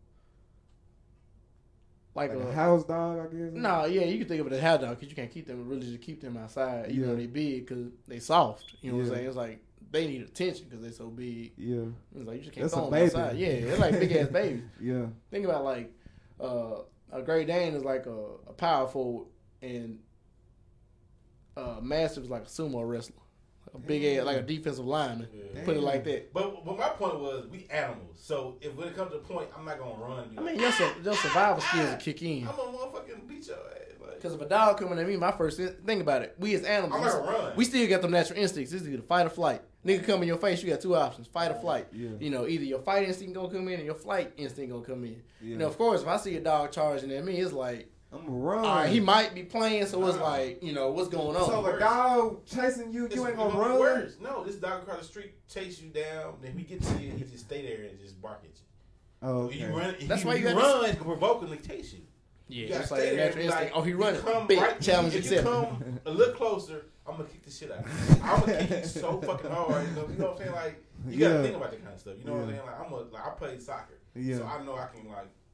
Like, Like a, a house dog, I guess. No, yeah, you can think of it as a house dog because you can't keep them really just keep them outside, even Yeah. though they big because they soft. You know what Yeah. I'm saying? It's like they need attention because they so big. Yeah, It's like you just can't That's a throw them baby. outside. Yeah, they're like big ass babies. yeah. Think about like uh, a Great Dane is like a, a power forward, and uh, Mastiff is like a sumo wrestler, a big ass like a defensive lineman. Yeah. Put it like that. But, but my point was, we animals. So if when it comes to the point, I'm not gonna run. You I mean, your sur- your survival skills will ah, kick in. I'm gonna motherfucking beat your ass. Like, Because if a dog coming at me, my first in- think about it. We as animals, I'm not gonna run. we still got them natural instincts. It's either fight or flight. Nigga come in your face, you got two options: fight or flight. Yeah. You know, either your fight instinct gonna come in or your flight instinct gonna come in. Yeah. You know, of course, if I see a dog charging at me, it's like, I'm gonna run. all right, he might be playing, so it's Nah. like, you know, what's going on? So a dog chasing you, It's you ain't gonna gonna be run. worse. No, this dog across the street chase you down. Then he get to you, he just stay there and just bark at you. Oh, okay. You run. That's you, why you you got run. It's gonna provokingly chase you. Yeah, You gotta it's like stay a there natural and be instinct. like, Oh, he you running. come Big right- challenge If you himself. come a little closer, I'm gonna kick the shit out of you. I'm gonna kick you so fucking hard. You know, you know what I'm saying? Like, you gotta Yeah. think about that kind of stuff. You know what I'm Yeah. saying? Like, I'm a, like I played soccer, Yeah. so I know I can like, boop,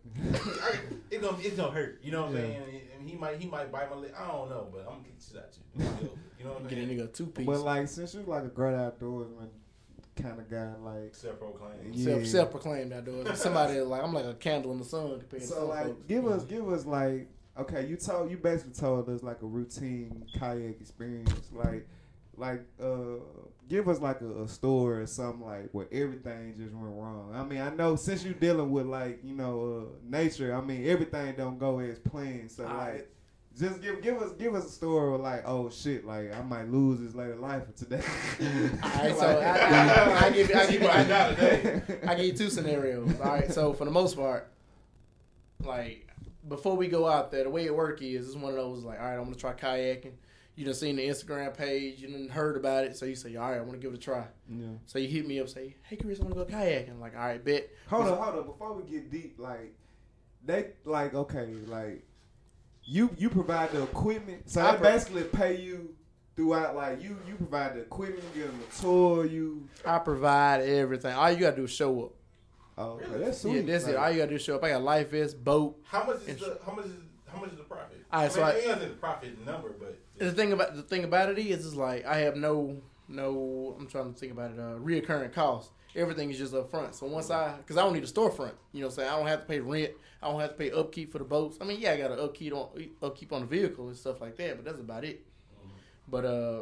It gonna it gonna hurt. You know what I'm Yeah. saying? And he might he might bite my leg. I don't know, but I'm gonna get shit out you. You know what I'm Get a saying? nigga a two piece. But like, since you like a great outdoorsman kind of guy, like, Self-proclaimed. Yeah. Self self proclaimed outdoors. Somebody like I'm like a candle in the sun compared to so some like, folks. give us, give us like, okay, you told, you basically told us like a routine kayak experience, like, like, uh, give us like a, a story or something like where everything just went wrong. I mean, I know since you dealing with like, you know, uh, nature, I mean, everything don't go as planned. So All like, right. just give give us give us a story of like, oh shit, like I might lose this later life for today. All right, so I, I, I give you, I give you, I, Might die today. I give you two scenarios. All right, so for the most part, like before we go out there, the way it work is, it's one of those like, all right, I'm gonna try kayaking. You done seen the Instagram page, you done heard about it, so you say, all right, I want to give it a try. Yeah. So you hit me up, say, hey Chris, I want to go kayaking. I'm like, all right, bet. Hold on, hold on. Before we get deep, like they like okay, like you you provide the equipment, so I they pro- basically pay you throughout. Like you you provide the equipment, you give them a tour. You I provide everything. All you gotta do is show up. oh, okay, Really? that's sweet. Yeah, that's it. Like, All you gotta do is show up. I got life vest, boat. How much is the how much is how much is the profit? All right, I so mean, I- I ain't gonna say the profit number, but The thing about the thing about it is, is like I have no no. I'm trying to think about it. Uh, reoccurring costs. Everything is just up front. So once I, because I don't need a storefront. You know, what I'm saying I don't have to pay rent. I don't have to pay upkeep for the boats. I mean, yeah, I got to upkeep on upkeep on the vehicle and stuff like that, but that's about it. But uh,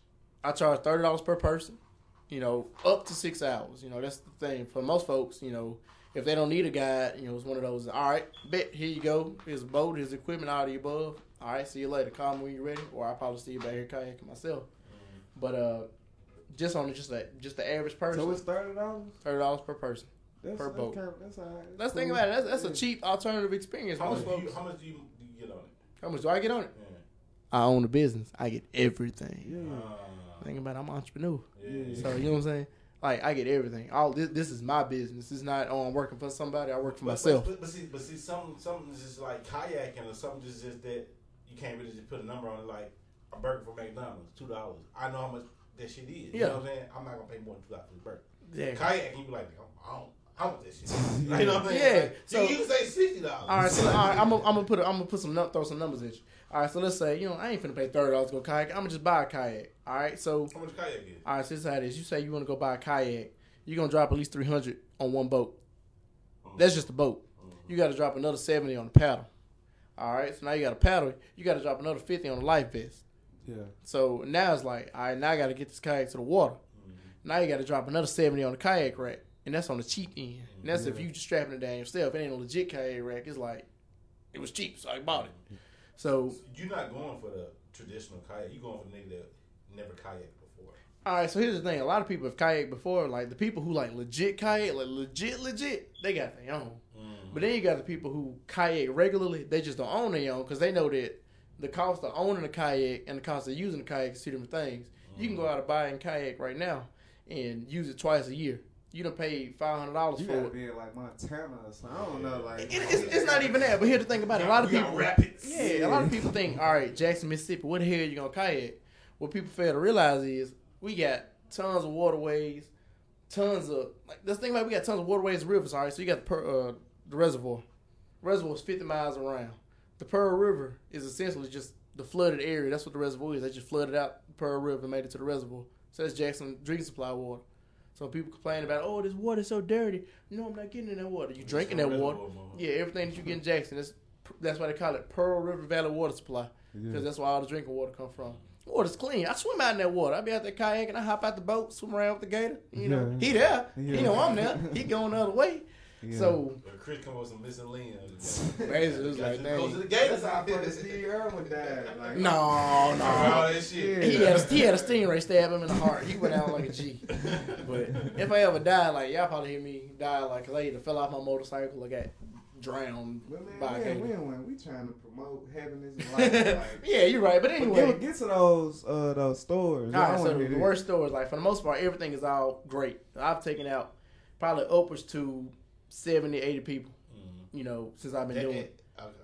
I charge thirty dollars per person. You know, up to six hours. You know, that's the thing for most folks. You know, if they don't need a guide, you know, it's one of those. All right, bet here you go. Here's a boat. Here's equipment. All the above. All right, see you later. Call me when you're ready, or I'll probably see you back here kayaking myself. But uh, just on the, just that just the average person, so it's thirty dollars thirty dollars per person. that's, per that's boat. Kind of, that's all right. Let's Cool. think about it. That's, that's Yeah. a cheap alternative experience. how Most much do you folks. how much do you, do you get on it? How much do I get on it? Yeah. I own a business. I get everything. Yeah. Uh, Think about it, I'm an entrepreneur. yeah. So you know what I'm saying? Like I get everything. All this this is my business. It's not oh I'm working for somebody. I work for But- myself. But, but, but see, but see, something something just like kayaking or something just just that you can't really just put a number on it. Like a burger from McDonald's, two dollars. I know how much that shit is. You Yeah. know what I'm saying? I'm not gonna pay more than two dollars for the burger. Yeah. Kayaking, you be like, I don't, I want that shit. Like, you know what I'm saying? Yeah, Like, so- you, you can say sixty dollars. All right, so all right, I'm gonna I'm gonna put a, I'm gonna put some num- throw some numbers at you. All right, so let's say you know I ain't finna pay thirty dollars to go kayak. I'm gonna just buy a kayak. All right, so How much kayak is? all right, so this is how it is. You say you want to go buy a kayak, you're gonna drop at least three hundred on one boat. That's just a boat. You got to drop another seventy on the paddle. All right, so now you got a paddle. You got to drop another fifty on the life vest. Yeah. So now it's like, all right, now I got to get this kayak to the water. Now you got to drop another seventy on the kayak rack, and that's on the cheap end. And that's if you just strapping it down yourself. It ain't a legit kayak rack. It's like it was cheap, so I bought it. So You're not going for the traditional kayak. You're going for the nigga that never kayaked before. all right, so here's the thing: a lot of people have kayaked before. Like the people who like legit kayak, like legit, legit, they got their own. But then you got the people who kayak regularly. They just don't own their own because they know that the cost of owning a kayak and the cost of using a kayak is two different things. You can go out and buy a kayak right now and use it twice a year. You done paid five hundred dollars You for gotta it. be in like Montana or something. I don't know, like It- it's, it's not even that. But here's the thing about it: a lot of We got people, rapids. yeah, a lot of people think, all right, Jackson, Mississippi, where the hell you gonna kayak? What people fail to realize is we got tons of waterways, tons of like this thing about we got tons of waterways and rivers. All right, so you got the per, uh, the reservoir. Reservoir is fifty miles around. The Pearl River is essentially just the flooded area. That's what the reservoir is. They just flooded out the Pearl River and made it to the reservoir. So that's Jackson drinking supply water. So people complain about, oh, this water's so dirty. No, I'm not getting in that water. You drinking that water. Yeah, everything that you get in Jackson, that's, that's why they call it Pearl River Valley Water Supply. Because Yeah. that's where all the drinking water come from. Water's clean. I swim out in that water. I be out there kayaking. I hop out the boat, swim around with the gator. You know, Yeah. he there. Yeah. He know I'm there. He going the other way. Yeah. So But Chris come up with some missing lean. basically, it was like, Go to dang. the Gators That's how out fucking there. Steve Irwin died. Like, No, All no. that shit. He had, a, he had a stingray stab him in the heart. He went out like a G. But if I ever die, like, y'all probably hear me die, like, because I either fell off my motorcycle or got drowned But man, by a we, ain't- gator. we, ain't win. We trying to promote happiness and life. Like, Yeah, you're right. But but anyway. get, get to those uh, those stores. All I right, so wanna the, hear the this. worst stores, like for the most part, everything is all great. I've taken out probably upwards to seventy, eighty people, you know, since I've been doing it.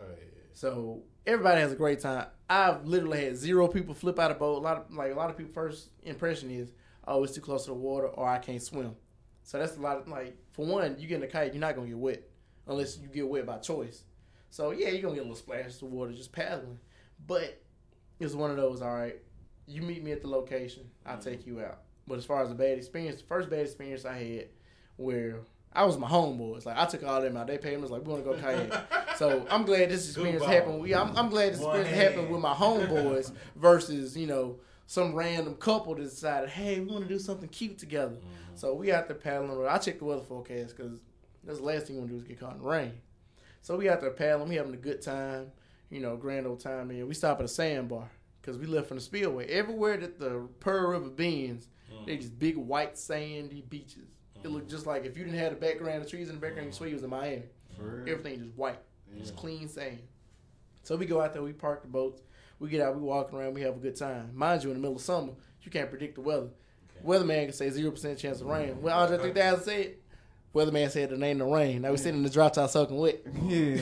So everybody has a great time. I've literally had zero people flip out a boat. A lot of like a lot of people first impression is, oh, it's too close to the water or I can't swim. So that's a lot of like for one, you get in a kayak, you're not gonna get wet unless you get wet by choice. So yeah, you're gonna get a little splash of water just paddling. But it's one of those, all right, you meet me at the location, I'll mm-hmm. take you out. But as far as a bad experience, the first bad experience I had where I was my homeboys. Like, I took all them out. They paid me. I was like, we want to go kayak. So I'm glad this experience happened. We, I'm, I'm glad this experience happened with my homeboys versus, you know, some random couple that decided, hey, we want to do something cute together. Mm-hmm. So we out there paddling. I checked the weather forecast because that's the last thing you want to do is get caught in the rain. So we out there paddling. We having a good time, you know, grand old time. And we stop at a sandbar because we left from the spillway. Everywhere that the Pearl River bends, mm-hmm. they just big white sandy beaches. It looked just like if you didn't have the background, the trees in the background, you swear you was in Miami. Everything just white. Yeah. Just clean sand. So we go out there, we park the boats, we get out, we walk around, we have a good time. Mind you, in the middle of summer, you can't predict the weather. Okay. Weatherman can say zero percent chance of rain. When Andre three thousand said, Weatherman said it ain't no rain. Now we sitting in the drop top soaking wet. Yeah.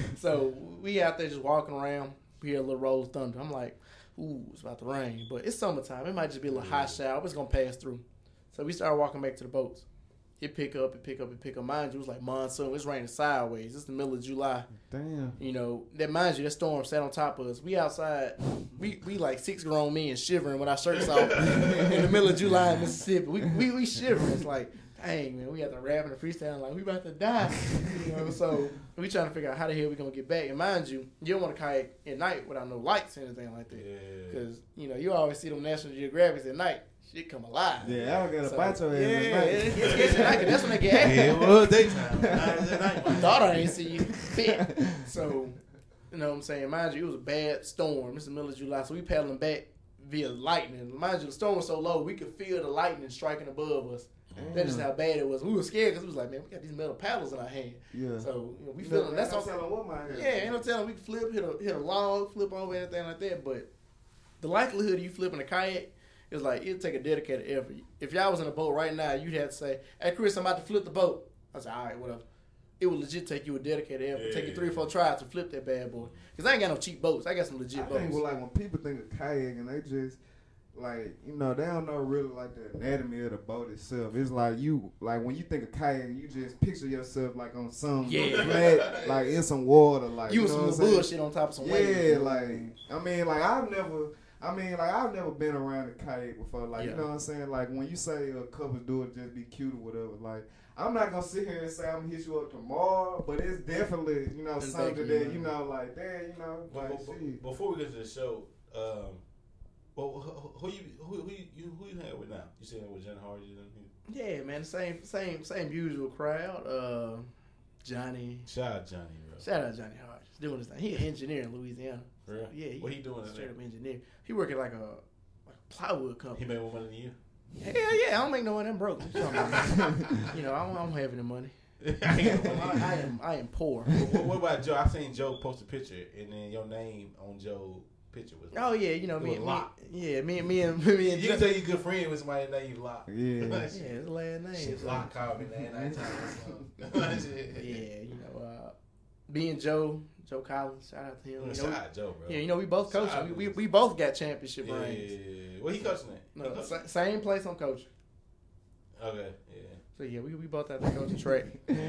So we out there just walking around, we hear a little roll of thunder. I'm like, ooh, it's about to rain. But it's summertime. It might just be a little yeah. hot shower. It's going to pass through. So we start walking back to the boats. It pick up, it pick up, it pick up. Mind you, it was like monsoon. It's raining sideways. It's the middle of July. Damn. You know, that mind you, that storm sat on top of us. We outside, we we like six grown men shivering with our shirts off in the middle of July in Mississippi. We we, we shivering. It's like, dang, man, we got the rap and the freestyle like, we about to die. You know, so we trying to figure out how the hell we going to get back. And mind you, you don't want to kayak at night without no lights or anything like that. Because, yeah. you know, you always see them National Geographics at night. Shit come alive. Yeah, I don't get a so, bite your ass yeah, at night. It, it, it's at night. That's when they get active. Yeah, it was daytime. At night. My daughter ain't see you fit. So, you know what I'm saying? Mind you, it was a bad storm. It's the middle of July, so we paddling back via lightning. Mind you, the storm was so low, we could feel the lightning striking above us. Damn. That's just how bad it was. We were scared because we was like, man, we got these metal paddles in our hand. Yeah. So, you know, we feeling, that's all. Yeah, ain't no telling we can flip, hit a, hit a log, flip over, anything like that. But the likelihood of you flipping a kayak, it's like, it'd take a dedicated effort. If y'all was in a boat right now, you'd have to say, hey, Chris, I'm about to flip the boat. I said, all right, whatever. It would legit take you a dedicated effort. Yeah. Take you three or four tries to flip that bad boy. Because I ain't got no cheap boats. I got some legit I boats. think, well, like, when people think of kayaking, they just, like, you know, they don't know really, like, the anatomy of the boat itself. It's like you, like, when you think of kayaking, you just picture yourself, like, on some yeah. flat, like, in some water. Like, you, you was know some bullshit on top of some yeah, waves. Yeah, like, I mean, like, I've never... I mean, like, I've never been around a kayak before. Like, yeah. you know what I'm saying? Like, when you say a couple do it just be cute or whatever, like, I'm not going to sit here and say I'm going to hit you up tomorrow, but it's definitely, you know, it's something that, you, you know, like, damn, you know, like, before, before we get to the show, um, well, who, who you who, who you who you hang with now? You sitting with Jen Hardy? Yeah, man, same same same usual crowd. Uh, Johnny. Shout out Johnny, bro. Shout out Johnny Hart. He's doing his thing. He an engineer in Louisiana. For real? Yeah. He, what he doing? Straight up engineer. He working like a, like a plywood company. He made more money than you? Hell yeah, I don't make no money. I'm broke. You know, I don't, I don't have any money. I, I am I am poor. What, what about Joe? I seen Joe post a picture, and then your name on Joe's picture was. Oh yeah, you know me, me, me, yeah, me and me and me and. You can tell you good friend with somebody named Lock. Yeah, yeah, his last name. Shit, Lock called me last night. Yeah, you know, uh, me and Joe, Joe Collins, shout out to him. You know, shout out Joe, bro. Yeah, you know we both coaching. We, we we both got championship yeah, rings. Yeah, what he coaching at? No, coaching? Same place I'm coaching. Okay, yeah. So yeah, we we both out there coaching track.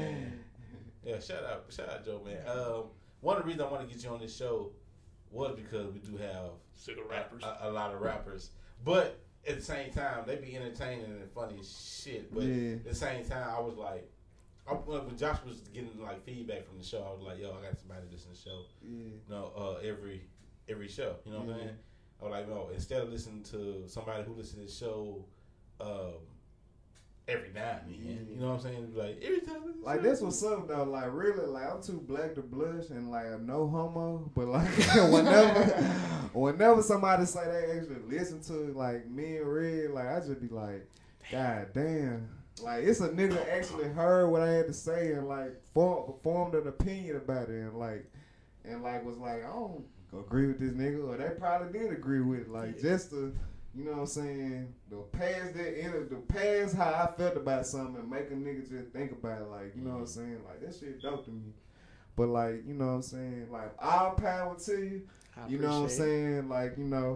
Yeah, shout out, shout out Joe, man. Um, one of the reasons I want to get you on this show was because we do have Sugar rappers, a, a lot of rappers, but at the same time they be entertaining and funny as shit. But yeah. at the same time, I was like, I, when Josh was getting like feedback from the show, I was like, yo, I got somebody to listen to the show. Yeah. You know, uh, every every show. You know what yeah. I'm saying? I was like, no, instead of listening to somebody who listens to the show. Um, Every now and then, you know what I'm saying? Like every time, like this was something though. Like really, like I'm too black to blush and like no homo. But like whenever, whenever somebody say they actually listen to like me and Red, like I just be like, God damn. Like it's a nigga actually heard what I had to say and like form, formed an opinion about it and like and like was like I don't agree with this nigga or they probably did agree with it. Like yeah. just to. You know what I'm saying? The past that inner, the past how I felt about something and make a nigga just think about it. Like, you know what I'm saying? Like, that shit dope to me. But, like, you know what I'm saying? Like, all power to you. I you know what I'm saying? Like, you know,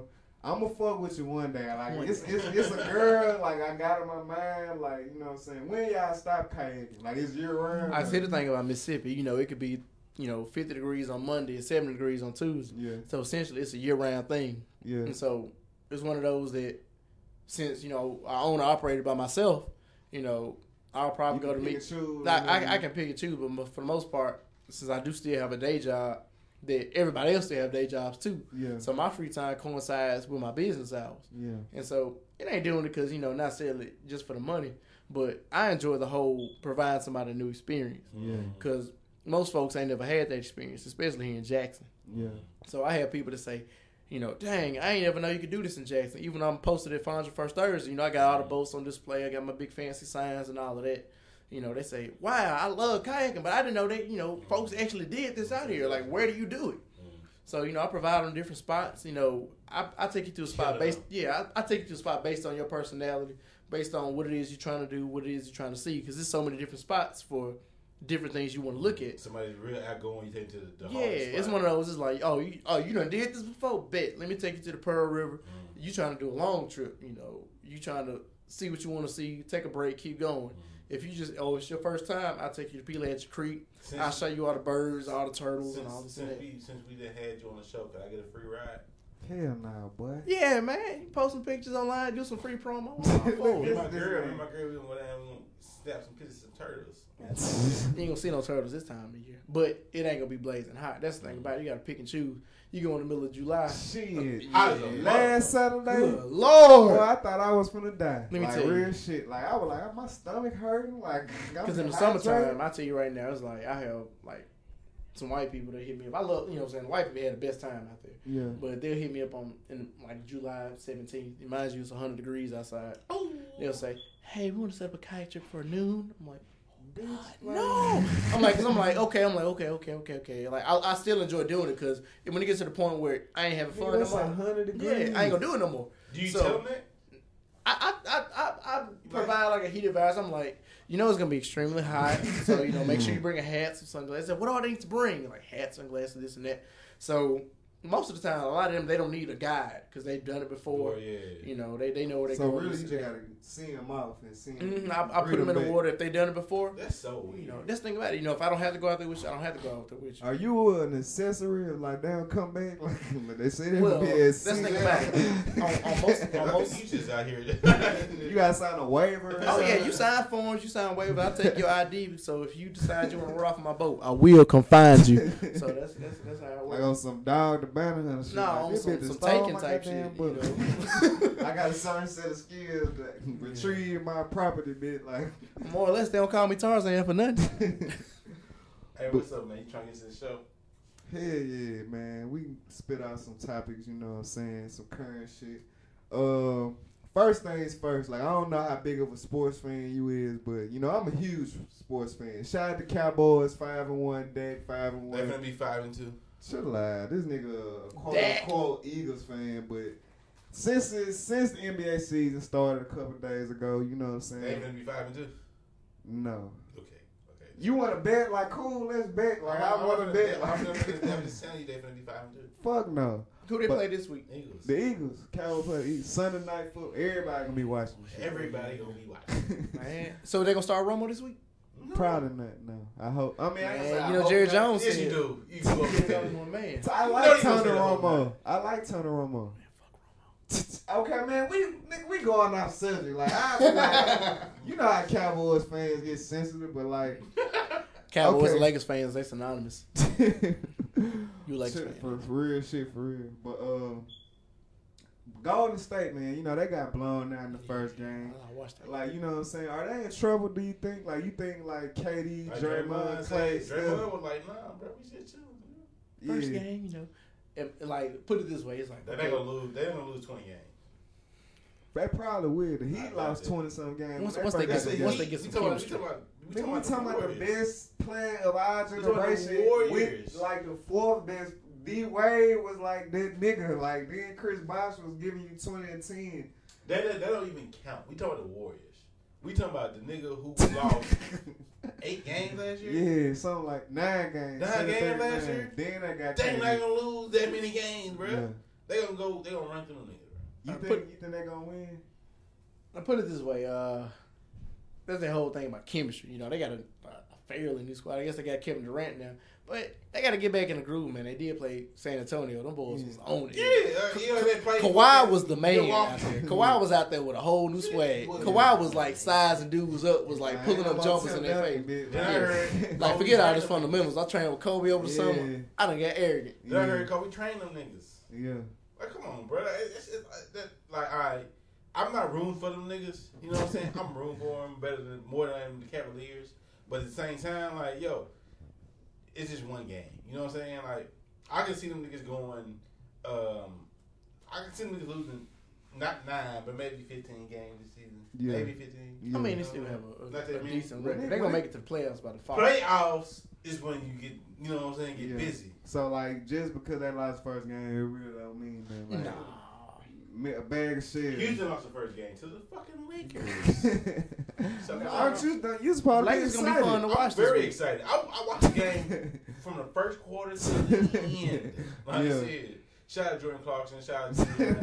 I'ma fuck with you one day. Like One it's day. it's it's a girl. Like I got in my mind. Like you know what I'm saying. When y'all stop kayaking? Like it's year round. I see the thing about Mississippi. You know, it could be you know fifty degrees on Monday and seventy degrees on Tuesday. Yeah, So essentially, it's a year round thing. yeah, And so it's one of those that since you know I own and operate it by myself, you know I'll probably You go to can meet. pick and choose, Like, you know. I, I can pick and choose, but for the most part, since I do still have a day job, that everybody else still have day jobs too. Yeah, So my free time coincides with my business hours, yeah, and so it ain't doing it because you know not necessarily just for the money, but I enjoy the whole providing somebody a new experience yeah, because most folks ain't never had that experience, especially here in Jackson. yeah. So I have people that say, you know, dang, I ain't ever know you could do this in Jackson. Even though I'm posted at five hundred First Thursday, you know, I got all the boats on display. I got my big fancy signs and all of that. You know, they say, wow, I love kayaking, but I didn't know that, you know, folks actually did this out here. Like, where do you do it? So, you know, I provide on different spots. You know, I, I take you to a spot based, yeah, I, I take you to a spot based on your personality, based on what it is you're trying to do, what it is you're trying to see. Because there's so many different spots for different things you want to look at. Somebody's real outgoing, you take to the, the Yeah, hardest it's spot. one of those. It's like, oh, you, oh, you done did this before? Bet. Let me take you to the Pearl River. Mm. You trying to do a long trip? You know, you trying to see what you want to see. Take a break, keep going. Mm. If you just, oh, it's your first time, I'll take you to Peleachi Creek. Since, I'll show you all the birds, all the turtles, since, and all this since and that. we since we done had you on the show, could I get a free ride? Hell no, boy. Yeah, man. You post some pictures online, do some free promo. I'm all for Me it. and my this girl, man. me and my girl, we gonna go down, we gonna snap some pictures of turtles. You ain't gonna see no turtles this time of year, but it ain't gonna be blazing hot. That's the thing about it. You gotta pick and choose. You go in the middle of July. Shit. Hot as a Last Saturday, Good Lord. boy, I thought I was finna die. Let me like, tell you. real shit. Like, I was like, my stomach hurting. Like, Because in the summertime, I tell you right now, it's like I have like some white people that hit me up. I love, you know what I'm saying? The white people had the best time out there. Yeah. But they'll hit me up on in like July seventeenth. Mind you, it's one hundred degrees outside. They'll say, hey, we want to set up a kayak trip for noon. I'm like, Bitch, no. I'm like, cause I'm like, okay, I'm like, okay, okay, okay, okay. Like, I, I still enjoy doing it because when it gets to the point where I ain't having fun no That's more, one hundred yeah, degrees. I ain't gonna do it no more. Do you So- tell them that? I, I, I, I, I provide like a heat advice. I'm like, you know, it's gonna be extremely hot, so you know, make sure you bring a hat, some sunglasses. What all they need to bring? Like hats, sunglasses, this and that. So most of the time, a lot of them they don't need a guide because they've done it before. Oh, yeah. You know, they, they know where they're So going. really, this you and just that. gotta see them off and see Mhm, them. I, I put them in the back. water if they done it before. That's so weird. You know, that's the thing about it. You know, if I don't have to go out there with you, I don't have to go out there with you. Are you an accessory? Like, they don't come back? Like, they say they Well, would be that's at the thing sea. about it. On, on most, on I most, think you just out here. You gotta sign a waiver. or oh yeah, something? you sign forms, you sign waivers. I take your I D. So if you decide you want to roll off my boat, I will confine you. So that's that's that's how it Like works. on some dog the banner and shit. No, like, on this some, bitch some stole taking my type goddamn shit. book. You know? I got a certain set of skills that can retrieve my property, bit like. More or less, they don't call me Tarzan for nothing. Hey, what's up, man? You trying to get to the show? Hell yeah, man. We can spit out some topics, you know what I'm saying? Some current shit. Um, first things first, like, I don't know how big of a sports fan you is, but, you know, I'm a huge sports fan. Shout out to Cowboys, five and one, Dak, five and They're one. gonna be five and two. Should lie. This nigga a quote Dak. unquote Eagles fan, but since it, since the N B A season started a couple days ago, you know what I'm They're saying? gonna be five and two. No. Okay, okay. You want to bet? Like, cool, let's bet. Like, I want to bet. I'm Like, just, I'm just telling you, they're gonna be five and two. fuck no. Who they But- play this week? Eagles. The Eagles, Cowboys play Eagles. Sunday night football. Everybody gonna be watching. Shit. Everybody gonna be watching. Man. So they gonna start Romo this week? No. Probably not. No, I hope. I mean, I, Man, ain't say I you know hope Jerry not. Jones Yes, said. you do. You go over Jerry there. Jones, my man. I You like know you Tony gonna say that whole Romo. I like Tony Romo. Okay, man, we nigga, we going off subject. Like, I be like, you know how Cowboys fans get sensitive, but like, Cowboys Okay. and Lakers fans, they synonymous. You Lakers shit, fan. for, for real, shit for real. But um, Golden State, man, you know they got blown out in the first game. I watched that. Like, you know what I'm saying? Are they in trouble? Do you think? Like, you think like K D, Like Draymond, Clay, said, Draymond was like, nah, bro, we should too. First yeah. game, you know. And, and, like, put it this way, it's like They ain't gonna lose. They ain't gonna lose twenty games. They probably will. The I Heat doubt lost it. twenty some games. Once- when once they first get got some- the once game. they get some we talking about, chemistry. we talking about, we Nigga, we talking about the Warriors. best player of our We talking about the generation. Warriors. With, like the fourth best. D Wade was like that nigga. Like then Chris Bosh was giving you twenty and ten. That, that, that don't even count. We talking about the Warriors. We talking about the nigga who lost eight games last year. Yeah, something like nine games. Nine seven, games thirty, last nine. year? Then they got They K ain't D. not gonna lose that many games, bro. Yeah. They gonna go. They gonna run through them niggas. You I think put- you think they gonna win? I put it this way. Uh, there's the whole thing about chemistry. You know, they got a, a fairly new squad. I guess they got Kevin Durant now, but they got to get back in the groove, man. They did play San Antonio. Them boys was on it. Yeah, uh, you know, they played. Kawhi was the man Milwaukee. out there. Kawhi was out there with a whole new swag. Kawhi was like sizing dudes up, was like pulling up jumpers in their face. Then I heard, Like, forget all this fundamentals. I trained with Kobe over the Yeah. summer. I done got arrogant. then I heard Kobe train them niggas. Yeah. Like, come on, bro. It's, it's, it's, that, like, all right, I'm not rooting for them niggas. You know what I'm saying? I'm rooting for them better than more than the Cavaliers. But at the same time, like, yo, it's just one game. You know what I'm saying? Like, I can see them niggas going. Um, I can see them niggas losing not nine, but maybe fifteen games this season. Yeah. Maybe fifteen. Yeah. I mean, they still have a, Not a, that a many. decent When record. they- They're going when to make it to the playoffs by the fall. Playoffs is when you get, you know what I'm saying, get Yeah. busy. So like, just because they lost first game, it really don't mean that. Like, Nah. me- a bag of shit. Houston lost the first game to the fucking Lakers. So, Aren't you? done- You supposed to be Lakers going to be fun to excited. watch I'm this very week. excited. I, I watched the game from the first quarter to the end. Like Yeah. I said, shout out to Jordan Clarkson. Shout out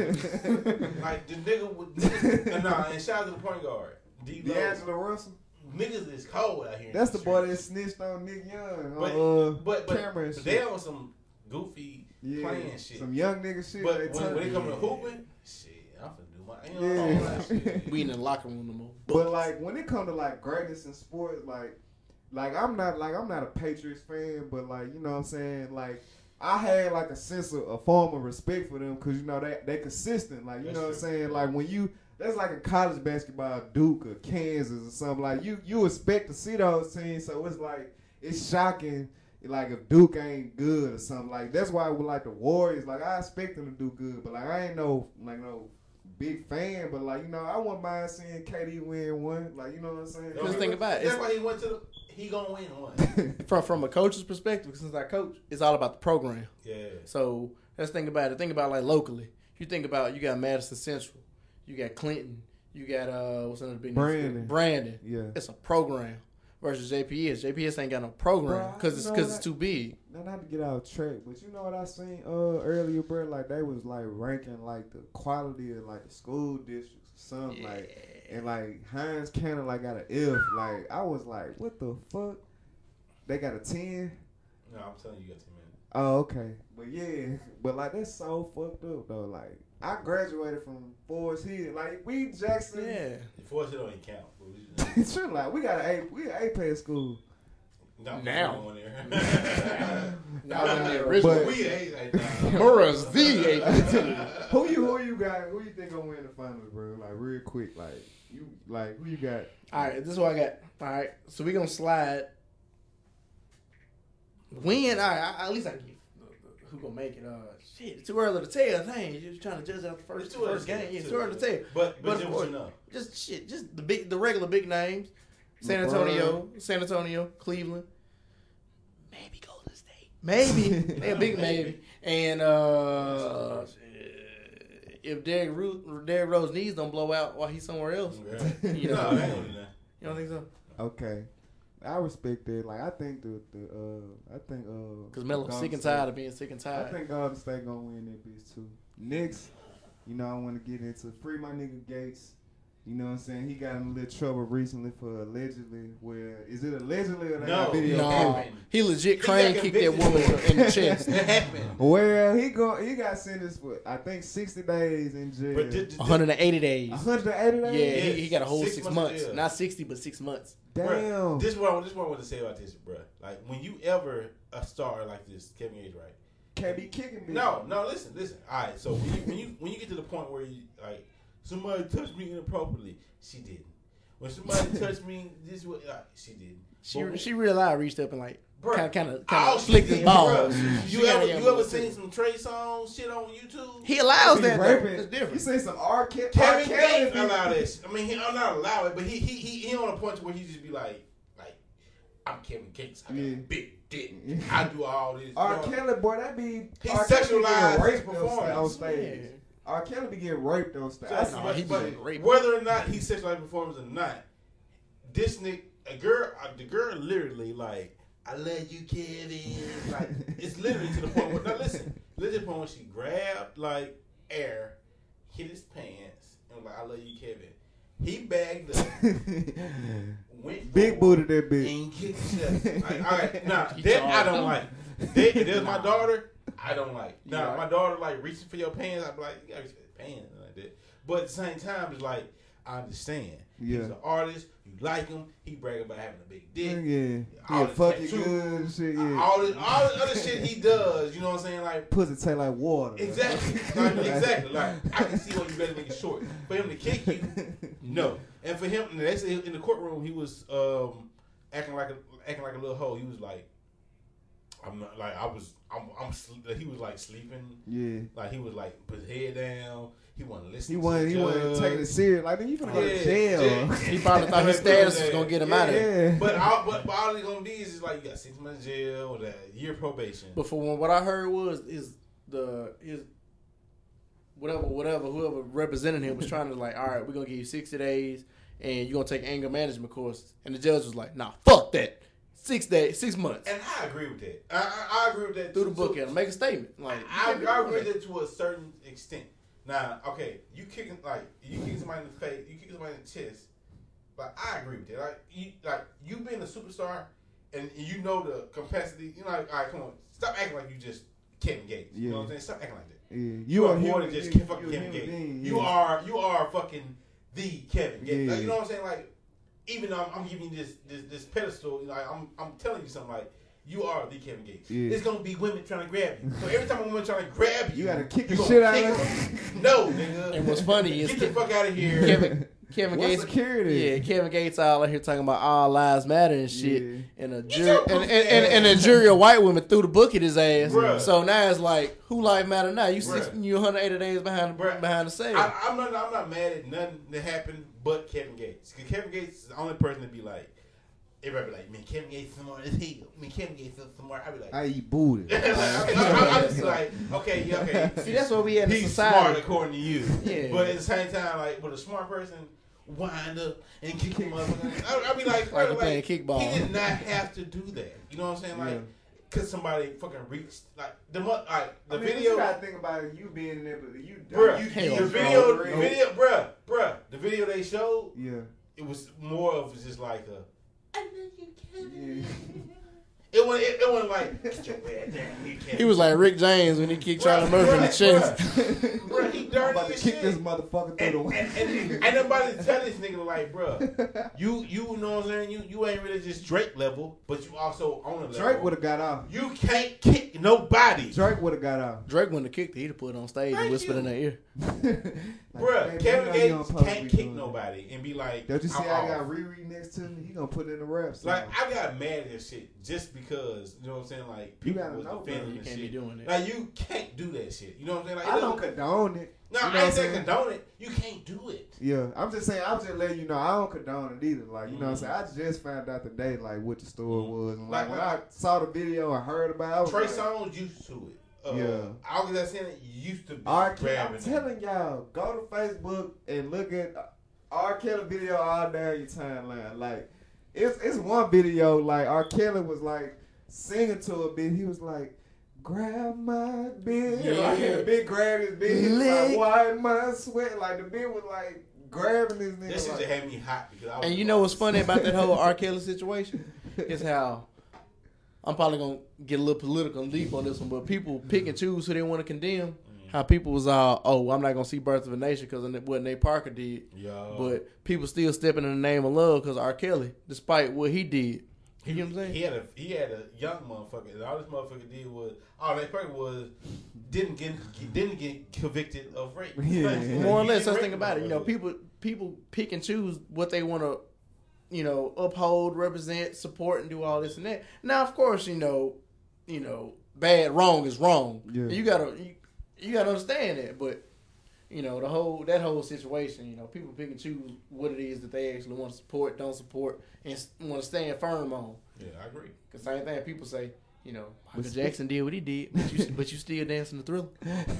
to like the nigga with niggas, nah, and shout out to the point guard. D-Lo. D'Angelo Russell. Niggas is cold out here. in That's the these boy that streets. snitched on Nick Young. But on, uh, but but, camera and but shit. they on some goofy yeah, playing shit. Some young nigga shit. But they when, turn- when it come to hooping, shit, I'm finna do my. You know, all that Yeah. shit. We in the locker room no more. But like when it come to like greatness in sports, like like I'm not like I'm not a Patriots fan, but like you know what I'm saying, like I had like a sense of a form of respect for them because you know they they consistent. Like you That's know what I'm true. saying, like when you that's like in college basketball, Duke or Kansas or something. Like you you expect to see those teams, so it's like it's shocking. Like if Duke ain't good or something, like that's why we like the Warriors. Like I expect them to do good, but like I ain't no like no big fan. But like you know, I wouldn't mind seeing K D win one. Like you know what I'm saying? Just think about it. That's It's- why he went to the. He gonna win one. From from a coach's perspective, since I coach, it's all about the program. Yeah. So let's think about it. Think about like locally. You think about you got Madison Central, you got Clinton, you got uh what's another big name? Brandon. Brandon. Yeah. It's a program versus J P S. J P S ain't got no program Bruh, because you it's know because what it's too big. Now, not to get out of track, but you know what I seen uh earlier, bro? Like they was like ranking like the quality of like the school districts or something like, and like Hines County like got an F. Like I was like, what the fuck? They got a ten. No, I'm telling you, you got ten minutes. Oh, okay. But yeah, but like that's so fucked up though. Like I graduated from Forest Hill. Like we Jackson. Yeah. Before it don't even count. But we just, True. Like we got an A. We an A pay school. no, Now. we going there. Now than the But- original. we ain't like that. Murrah's the Who you who you got? Who you think gonna win the finals, bro? Like real quick. Like you like who you got? All right, this is what I got. All right, so we gonna slide. Win. All right, I, at least I can get who gonna make it. Uh, shit, it's too early to tell. Dang, you're just trying to judge out the first, It's too early first to game. tell. Yeah, it's Too too early to early. tell. But But but just of what course- you know. Just shit, just the big, the regular big names. San LeBron. Antonio, San Antonio, Cleveland, maybe Golden State, maybe they a big maybe. And uh, if Derrick, Ro- Derrick Rose knees don't blow out while he's somewhere else, you know, No, I ain't gonna do that. you don't think so? Okay. I respect that. Like I think the the uh I think uh Because Melo's Golden sick and State- tired of being sick and I tired. think Golden State gonna win that bitch too. Next, you know I want to get into free my nigga Gates. You know what I'm saying? He got in a little trouble recently for allegedly. Where is it allegedly or they No. got video? No, happened. he legit He crane got kicked that convicted. woman in the chest. That happened. Well, he go he got sentenced for I think sixty days in jail. But did, did, one hundred eighty days. one hundred eighty Yeah, days. Yes. he, he got a whole Six six, months months. jail. Not sixty, but six months. Damn. Bruh, this is what I, this is what I want to say about this, bro. Like when you ever a star like this, Kevin Gates, right? Can't be kicking me. No, no. Listen, listen. All right. So when you when you when you get to the point where you like somebody touched me inappropriately, she didn't. When somebody touched me, this way, uh, she didn't. She But- she realized reached up and like Bruh, kind of kind of all kind of she flicked his did, balls. bruh. She You kinda ever gave you him ever a seen tip. some Trey Songz shit on YouTube? He allows He that. Though. raping. It's You different. say some R. Ke- R. Kevin Kelly. Gates allow that shit. I mean, he I'm not allow it, but he he he, he on a point where he just be like like I'm Kevin Gates. I got Yeah. a big dick. I do all this. R. You know? Kelly, boy, that be He R. Kelly be sexualized getting his raped on sta- performance. on stage. Yeah. R. Kelly be getting raped on stage. So, I see Nah, but- he be but getting raped. whether or not he sexualized performance or not, this nigga, a girl, uh, the girl literally like, I love you, Kevin. Like, it's literally to the point where, now listen, literally to the point where she grabbed like air, hit his pants, and was like, "I love you, Kevin." He bagged up, went Big booty that bitch. and kicked the Like, all right, nah, that I don't like. That, if there's my daughter, I don't like. Now, nah, my daughter like reaching for your pants. I be like, you gotta reach for your pants like that. But at the same time, it's like I understand. Yeah. He's an artist. You like him. He brag about having a big dick. Yeah. All Yeah. the Fuck you tattoo- good and shit. Yeah. All the all the other shit he does. You know what I'm saying? Like. Pussy taste like water. Exactly. Like, exactly. Like I can see why you better make it short. For him to kick you, no. And for him, they say in the courtroom he was um, acting like a acting like a little hoe. He was like, I'm not like I was. I'm. I'm. Sleep, he was like sleeping. Yeah. Like he was like put his head down. He wasn't listening. He wasn't. to He the wasn't judge. taking it serious. Like then you finna go Yeah, to jail. yeah. He probably thought his status was gonna get him out of there. Yeah. But all, but, but all it's gonna be is just like you got six months jail or a year probation. But for what I heard was is the is whatever whatever whoever represented him was trying to like, all right, we're gonna give you sixty days and you're gonna take anger management courses. And the judge was like, nah, fuck that. Six days, six months. And I agree with that. I, I, I agree with that. Through too. the book So- at him. Make a statement. Like I, you can't be I doing agree that. with it to a certain extent. Now, okay, you kicking like you kicking somebody in the face, you kicking somebody in the chest. Like I agree with that. Like you, like you being a superstar, and you know the capacity. You know, like, all right, come on, stop acting like you just Kevin Gates. You know what I'm saying? Stop acting like that. Yeah. You, You are a more human than just being. fucking You a Kevin human Gates. being, You yeah. are you are fucking the Kevin Gates. Like, Yeah. you know what I'm saying? Like even though I'm, I'm giving you this this this pedestal, you know, like, I'm I'm telling you something like. You are the Kevin Gates. Yeah. It's gonna be women trying to grab you. So every time a woman trying to grab you, You gotta kick you the gonna shit out kick of her. No, nigga. And what's funny is get the fuck out of here. Kevin Kevin What Gates security? Yeah, Kevin Gates all out here talking about all lives matter and shit. Yeah. And a Get jury your and, and, pussy and, and a ass. jury of white women threw the book at his ass. Bruh. So now it's like, who life matter now? You six, Bruh. you one hundred eighty days behind Bruh. behind the sale. I, I'm not. I'm not mad at nothing that happened, but Kevin Gates. Because Kevin Gates is the only person to be like. Everybody be like, man, Kevin Gates smart as hell. I mean, Kevin Gates is smart. I be like, I eat booty. I, I, I, I just like, okay, yeah, okay. See, that's what we had in He's society. smart according to you. Yeah. But at the same time, like, with a smart person, wind up and kick him up. I, I be like, Like bro, you playing kickball. He did not have to do that. You know what I'm saying? Like, Yeah. cause somebody fucking reached like the mo- like the I mean, video. You gotta think about it, you being in there, but you, Bruh, you, hell the no. video, Bro. the video, bruh, bruh, the video they showed, Yeah. it was more of just like a. Yeah. It wasn't. It, it wasn't like. Get your ass down, you can't. He was like Rick James when he kicked Charlie Bruh, Murphy in the bruh, chest. bruh, bruh, he I'm dirty about to as kick shit. this motherfucker through And, the window. and, and, and nobody tell this nigga like, bruh, you you know what I'm saying? You you ain't really just Drake level, but you also on a level. Drake would have got off. You can't kick nobody, Drake would have got off. Drake wouldn't have kicked it. He'd have put it on stage and Thank whispered you. in their ear. Like, bruh. baby, Kevin you know you don't Gates supposed to can't be kick doing nobody and be like, that. Don't you see I'm I off. got Riri next to me? He gonna put it in the rap song. Like I got mad at this shit just because you know what I'm saying. Like You people gotta was know, bro. defending You this can't be shit. doing it. Like you can't do that shit. You know what I'm saying? Like it I don't doesn't- condone it. No, You know I what ain't I'm saying saying? condone it. You can't do it. Yeah, I'm just saying. I'm just letting you know I don't condone it either. Like you know, what I'm saying I just found out today like what the story Mhm. was, and Like, like, when I saw the video and heard about it, I was Trey like, Songz used to it. Uh, Yeah. I was just saying it used to be R. Kelly, I'm grabbing. telling y'all, go to Facebook and look at R. Kelly video all down your timeline. Like, it's it's one video like R. Kelly was like singing to a bit. He was like, "Grab my bitch," Yeah. like the big grab his bitch. He was Lick. like, "Why my sweat?" Like the bitch was like grabbing his nigga. This shit like, just had me hot because I was. And you know what's funny about that whole R. Kelly situation is how I'm probably gonna get a little political and deep on this one, but people pick and choose who they want to condemn. How people was all, oh, I'm not gonna see Birth of a Nation because of what Nate Parker did, Yo. but people still stepping in the name of love because R. Kelly, despite what he did. He, You know what I'm saying? he had a he had a young motherfucker, and all this motherfucker did was all that person was didn't get didn't get convicted of rape. Yeah. Like, More or he less, didn't let's rape think about it. You know, motherfuckers. people people pick and choose what they want to, you know, uphold, represent, support, and do all this and that. Now, of course, you know, you know, bad wrong is wrong. Yeah. You gotta you, you gotta understand that. But you know, the whole that whole situation, you know, people pick and choose what it is that they actually want to support, don't support, and want to stand firm on. Yeah, I agree. Cause same thing people say. You know, Michael But Jackson did what he did, but you but you still dancing the Thriller.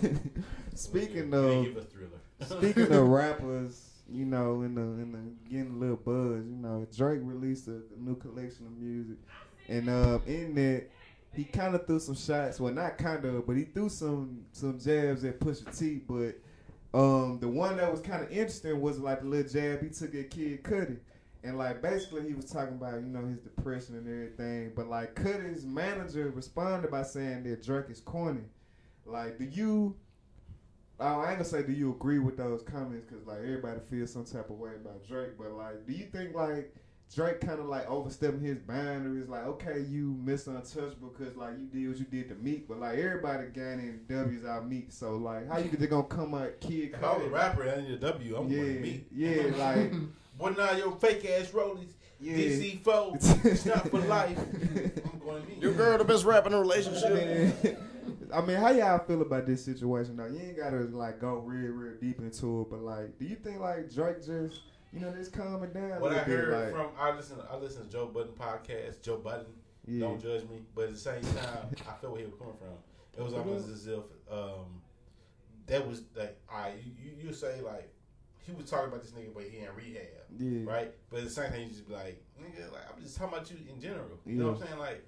Speaking They of give a thriller. Speaking of rappers, you know, in the in the getting a little buzz, you know, Drake released a, a new collection of music, and uh, in that he kind of threw some shots. Well, not kind of, but he threw some some jabs at Pusha T. But Um, the one that was kind of interesting was like the little jab he took at Kid Cudi. And like basically he was talking about, you know, his depression and everything. But like Cudi's manager responded by saying that Drake is corny. Like, do you, I ain't gonna say do you agree with those comments, because like everybody feels some type of way about Drake. But like, do you think like Drake kind of like overstepping his boundaries? Like, okay, you Mister Untouchable because like you did what you did to Meek, but like everybody gaining W's out Meek. So like, how you they gonna come out Kid Cudi? If I was a rapper and I need a W, I'm yeah, going to Meek. Yeah, like. What now, your fake ass rollies? Yeah. D C four, it's not for life. I'm going to Meek. Your girl the best rapper in a relationship. I mean, how y'all feel about this situation though? You ain't gotta like go real, real deep into it, but like, do you think like Drake just, you know, just calming down? What a I little bit, heard like, from, I listen, I listen to Joe Budden podcast. Joe Budden, yeah. don't judge me, but at the same time, I feel where he was coming from. It was almost as if um, that was like, all right, you, you, you say like, he was talking about this nigga, but he in rehab, yeah, right? But at the same time, you just be like, nigga, like I'm just talking about you in general. You yeah. know what I'm saying? Like,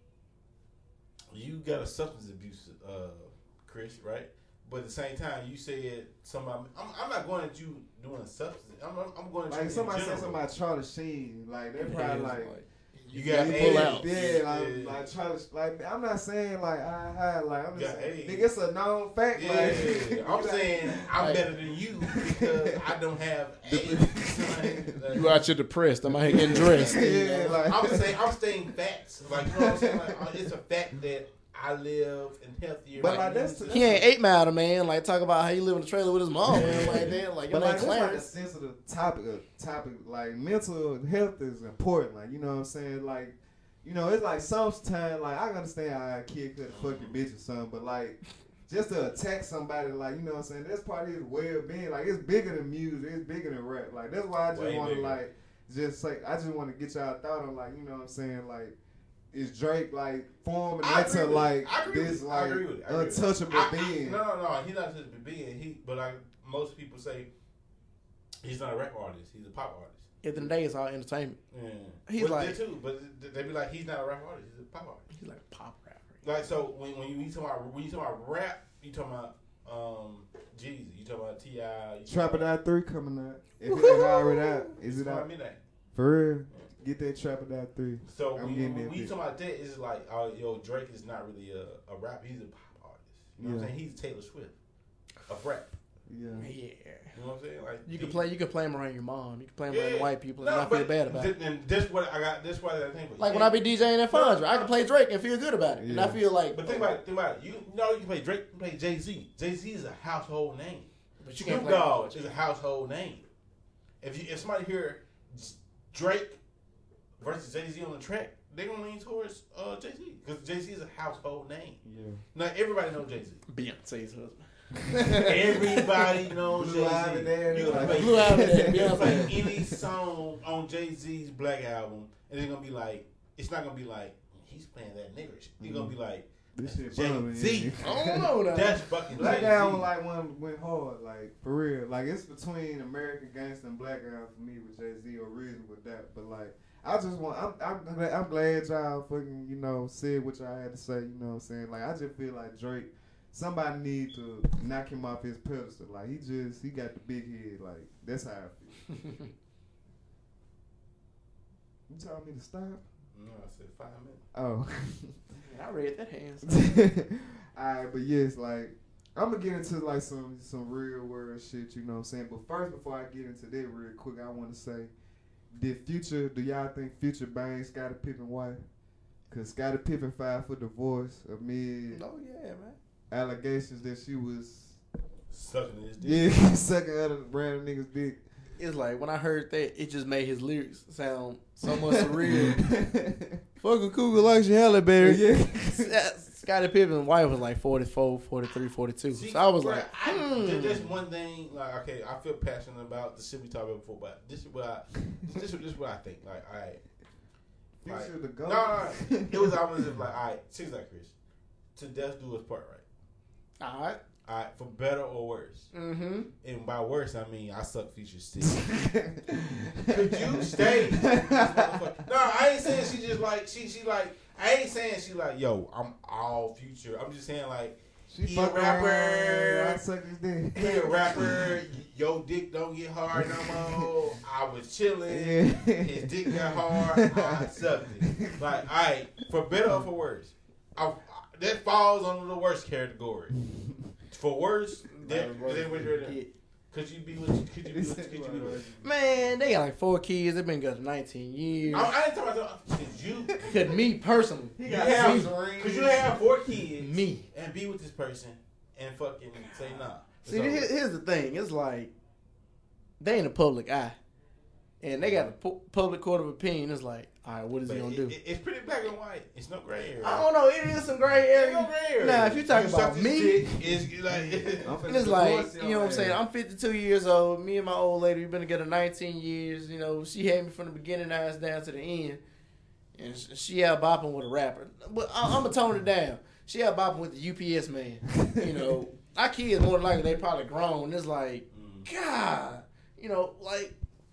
you got a substance abuse, uh, Chris, right? But at the same time, you said somebody. I'm, I'm not going at you doing substance. I'm, I'm, I'm going at like you somebody in said general. something about Charlie Sheen, like they probably like. You got You AIDS. pull out. Yeah, like, Yeah. like Charlie, like I'm not saying like I had like I'm You just got saying, AIDS. nigga, it's a known fact. Yeah, Like, I'm saying I'm Like- better than you because I don't have AIDS. You out here depressed. I'm out here getting dressed. yeah, like I'm saying I'm saying facts. Like you know what I'm saying? Like uh, it's a fact that I live and healthier. But, like, like, that's- you. He ain't eight mile man. Like talk about how he live in the trailer with his mom. Man. Like that. Like your But like, name that's like a Clarence. sensitive topic. A topic like mental health is important. Like you know what I'm saying. Like you know, it's like sometimes like I understand how a kid could fuck your bitch or something, but like just to attack somebody, like you know what I'm saying. That's part of his way of being. Like it's bigger than music. It's bigger than rap. Like that's why I just Way want to bigger. like just say I just want to get y'all thought on like you know what I'm saying. Like is Drake like forming I agree into with like it. I agree this with it. I like agree with it. I agree with it. untouchable I- I- being? No, no, no. He's not untouchable being. He, but like most people say, he's not a rap artist. He's a pop artist. At the end of the day, it's all entertainment. Yeah. He's But like- they too, but they be like, he's not a rap artist. He's a pop artist. He's like a pop rapper. Like so, when when you, when you talk about when you talk about rap, you talking about um Jeezy, you talking about T I Trap It Out three coming out. If it ain't already out, is it out? Midnight. For real? Get that Trap It Out three. So I'm when, getting when, that when you bitch. talking about that, it's like, oh, yo, Drake is not really a, a rapper. He's a pop artist. You know what I'm Yeah. saying? He's Taylor Swift of rap. Yeah. Yeah. You know what I'm saying? Like You can he- play. You can play him around your mom. You can play him around Yeah. white people No, and not feel but bad about th- it. And that's what I got. That's what I think. Like when I be DJing at Fondra, I can play Drake and feel good about it, and I Yeah. feel like. But think about it. Think about it. You, you know, you can play Drake. You can play Jay Z. Jay Z is a household name. But you can't Snoop play. Dogg is a household name. If you if somebody hear Drake versus Jay Z on the track, they're gonna lean towards uh, Jay Z because Jay Z is a household name. Yeah. Now everybody knows Jay Z. Beyonce's husband. Everybody knows Blue Jay Ivy Z. there, You can like- play, Blue Ivy there, you can play Beyonce. any song on Jay Z's Black album, and it's gonna be like, it's not gonna be like he's playing that nigga. It's gonna be like This shit Jay bumming. Z. I don't know now. That's fucking Black Jay Album Z. like one went hard, like for real. Like it's between American Gangster and Black Album for me with Jay Z or Reasonable Doubt. But like I just want, I'm, I'm, glad- I'm glad y'all fucking, you know, said what y'all had to say. You know what I'm saying? Like I just feel like Drake, somebody need to knock him off his pedestal. Like he just, he got the big head. Like that's how I feel. You telling me to stop? No, I said five minutes. Oh. I read that hands. Alright, but yes, like I'm gonna get into like some some real world shit, you know what I'm saying? But first, before I get into that real quick, I want to say, did Future, do y'all think Future banged Scottie Pippen wife? Cause Scottie Pippen filed for divorce amid Oh yeah, man. allegations that she was Sucking his dick. yeah sucking other random niggas dick. It's like when I heard that, it just made his lyrics sound so much surreal. Fucking cougar like she Halle Berry. Yeah. Scottie Pippen's wife was like forty-four, forty-three, forty-two. See, So I was bruh, like, I, hmm. there- there's one thing, like, okay, I feel passionate about the shit we talked about before, but this is what I, this, this is what I think. Like, all right, Future Like, the goat. no, no, no. It was almost as if like, all right, she's like Chris, to death do us part, right? All right. All right, for better or worse. Mm-hmm. And by worse, I mean I suck Future's stick. Could you stay? No, I ain't saying she just like she she like I ain't saying she like yo I'm all Future. I'm just saying like She he a fuck around, rapper. I suck his dick. He a rapper. Your dick don't get hard no more. I was chilling. Yeah. His dick got hard. I sucked it. Like, all right, for better or for worse, I, that falls under the worst category. For worse, that, that was your Could you be with? Could you be with? Could you be with? Man, they got like four kids. They've been together nineteen years. I, I ain't talking about that. Could you? Could me personally? You have, could you have four kids? Me. And be with this person and fucking say nah. See, here, here's the thing. It's like they in the public eye, and they got a pu- public court of opinion. It's like, all right, what is but he gonna it, do? It, it's pretty black and white. It's no gray area. I don't know. It is some gray area. no gray area. Now, if you're talking you about me, dick, it's like it's like, you know what I'm saying? I'm fifty-two years old. Me and my old lady, we've been together nineteen years. You know, she had me from the beginning eyes down to the end. And she out bopping with a rapper. But I, I'm going to tone it down. She out bopping with the U P S man. You know, our kids, more than likely, they probably grown. It's like, God, you know, like,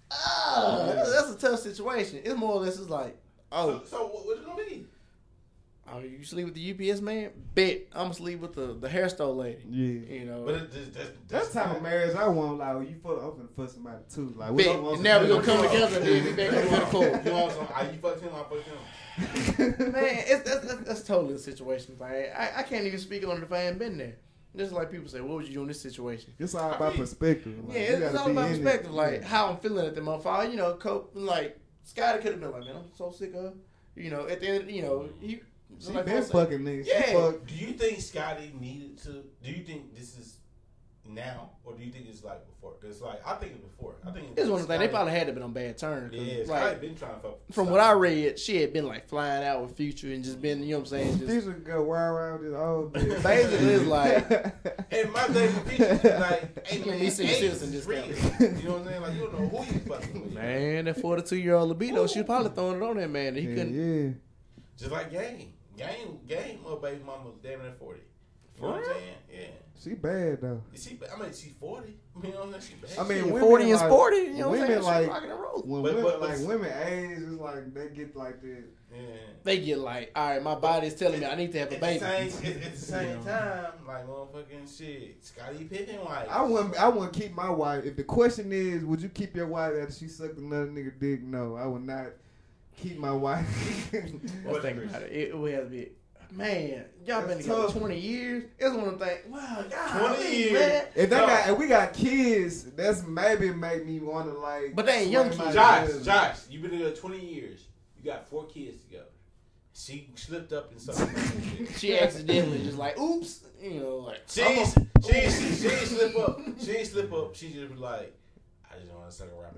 ah, that's, that's a tough situation. It's more or less, it's like, oh. So, so what, what's it going to be? Oh, you sleep with the U P S man? Bet I'm gonna sleep with the, the hair store lady. Yeah, you know. But it, that's, that's, that's the type of marriage I want. Like, when you fuck, I'm finna fuck somebody too. Like, we Bet. don't want And now we some- gonna come together and then be back in the court. You want some? I, you fucked him, I fucked him. Man, it's, that's, that's, that's totally a situation. Like, I, I can't even speak on it if I ain't been there. Just like people say, what would you do in this situation? It's all about perspective. Like, yeah, you it's, gotta all be about in it. perspective. Like, Yeah. how I'm feeling at the motherfucker. You know, cope, like, Scotty could have been like, man, I'm so sick of her. You know, at the end, you know, he. She like been say, fucking niggas. Yeah. She fuck. Do you think Scotty needed to? Do you think this is now, or do you think it's like before? Because like I think it's before. I think It's one of the things. They Scotty- probably had to been on bad terms. 'Cause, Yeah, like, Scotty been trying to fuck. from what I read, she had been like flying out with Future and just been, you know what I'm saying? Just Future go wild around this old bitch. basically, it's like, And my thing for Future is like, hey Give man, me AIDS some is citizen real. discount. You know what I'm saying? Like you don't know who you fucking with. man, that forty-two year old libido, she probably throwing it on that man. He Yeah, couldn't. yeah. Just like Game, Game, Game, little baby mama was damn near forty. You know what I'm saying? Yeah. She bad though. Is she? I mean, she's forty. You know what I'm saying? She bad. I mean, Yeah, women forty and like- sporty, you know what I'm women saying? She like- rocking and rolling. When But- women, but- like but- women age, it's like they get like this. yeah. They get like, all right, my body's telling me I need to have a At baby. the same, at, at the same You know. time, like motherfucking shit, Scottie Pippen, like I wouldn't. I wouldn't keep my wife. If the question is, would you keep your wife after she sucked another nigga dick? No, I would not keep my wife. Let's think about it. It would have to be, man, y'all been That's together tough. twenty years. It's one of the things, wow, God, twenty years. man. If they No. got, if we got kids, that's maybe make me want to like. But they ain't young swing my Josh, business. Josh, you've been together twenty years. You got four kids together. She slipped up and something. She accidentally just like, oops, you know, like, She ain't, she, ain't, she, she ain't slip up. She ain't slip up. She just be like, I just want to suck a rapper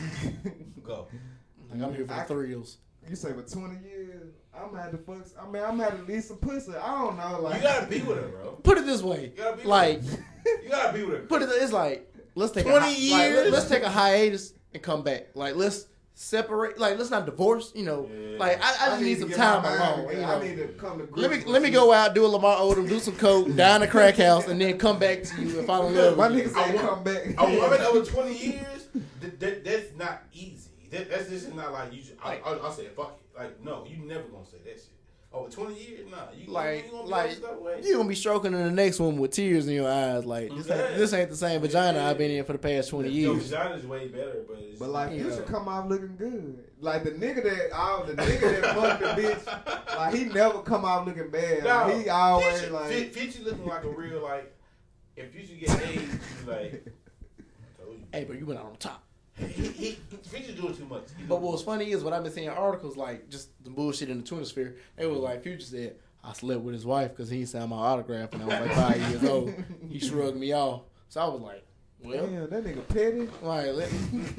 dick. Go. like, I'm here for the I- thrills. You say for twenty years, I'm gonna have to fuck. I mean, I'm gonna have to leave some pussy. I don't know, like You gotta be with her, bro. Put it this way, You gotta be like, with her. You gotta be with her. put it, it's like, let's take a twenty hi- like, years? let, us take a hiatus and come back. Like, let's separate, like, let's not divorce, you know. Yeah. Like, I, I just need, to some get time my mind alone. together. You I know? need to come to grips Let me with let me shit. go out, do a Lamar Odom, do some coke, die in a crack house, and then come back to you and fall in love My with you. nigga said I want- come back. A woman over twenty years, that, that, that's not easy. That, that's just not like you. Should, I, I, I'll say fuck it. Like no, you never gonna say that shit. Over twenty years, nah. You Like, you gonna be like honest that way. you gonna be stroking in the next one with tears in your eyes. Like this, ain't, Yeah. this ain't the same vagina Yeah. I've been in for the past twenty Your years. vagina's way better, but it's, But like, You you know. should come off looking good. Like the nigga that, all the nigga that fucked the bitch, like he never come off looking bad. no, Like, he always Future, like. Fu- Future looking like a real like. If Future get AIDS, you be like, I told you. Hey, but you went out on top. He, he, Future doing too much. He But doing what's too funny is what I've been seeing articles like just the bullshit in the Twitter sphere. They were like, Future said, I slept with his wife because he signed my autograph when I was like five years old. He shrugged me off. So I was like, well, Damn, that nigga petty. right, let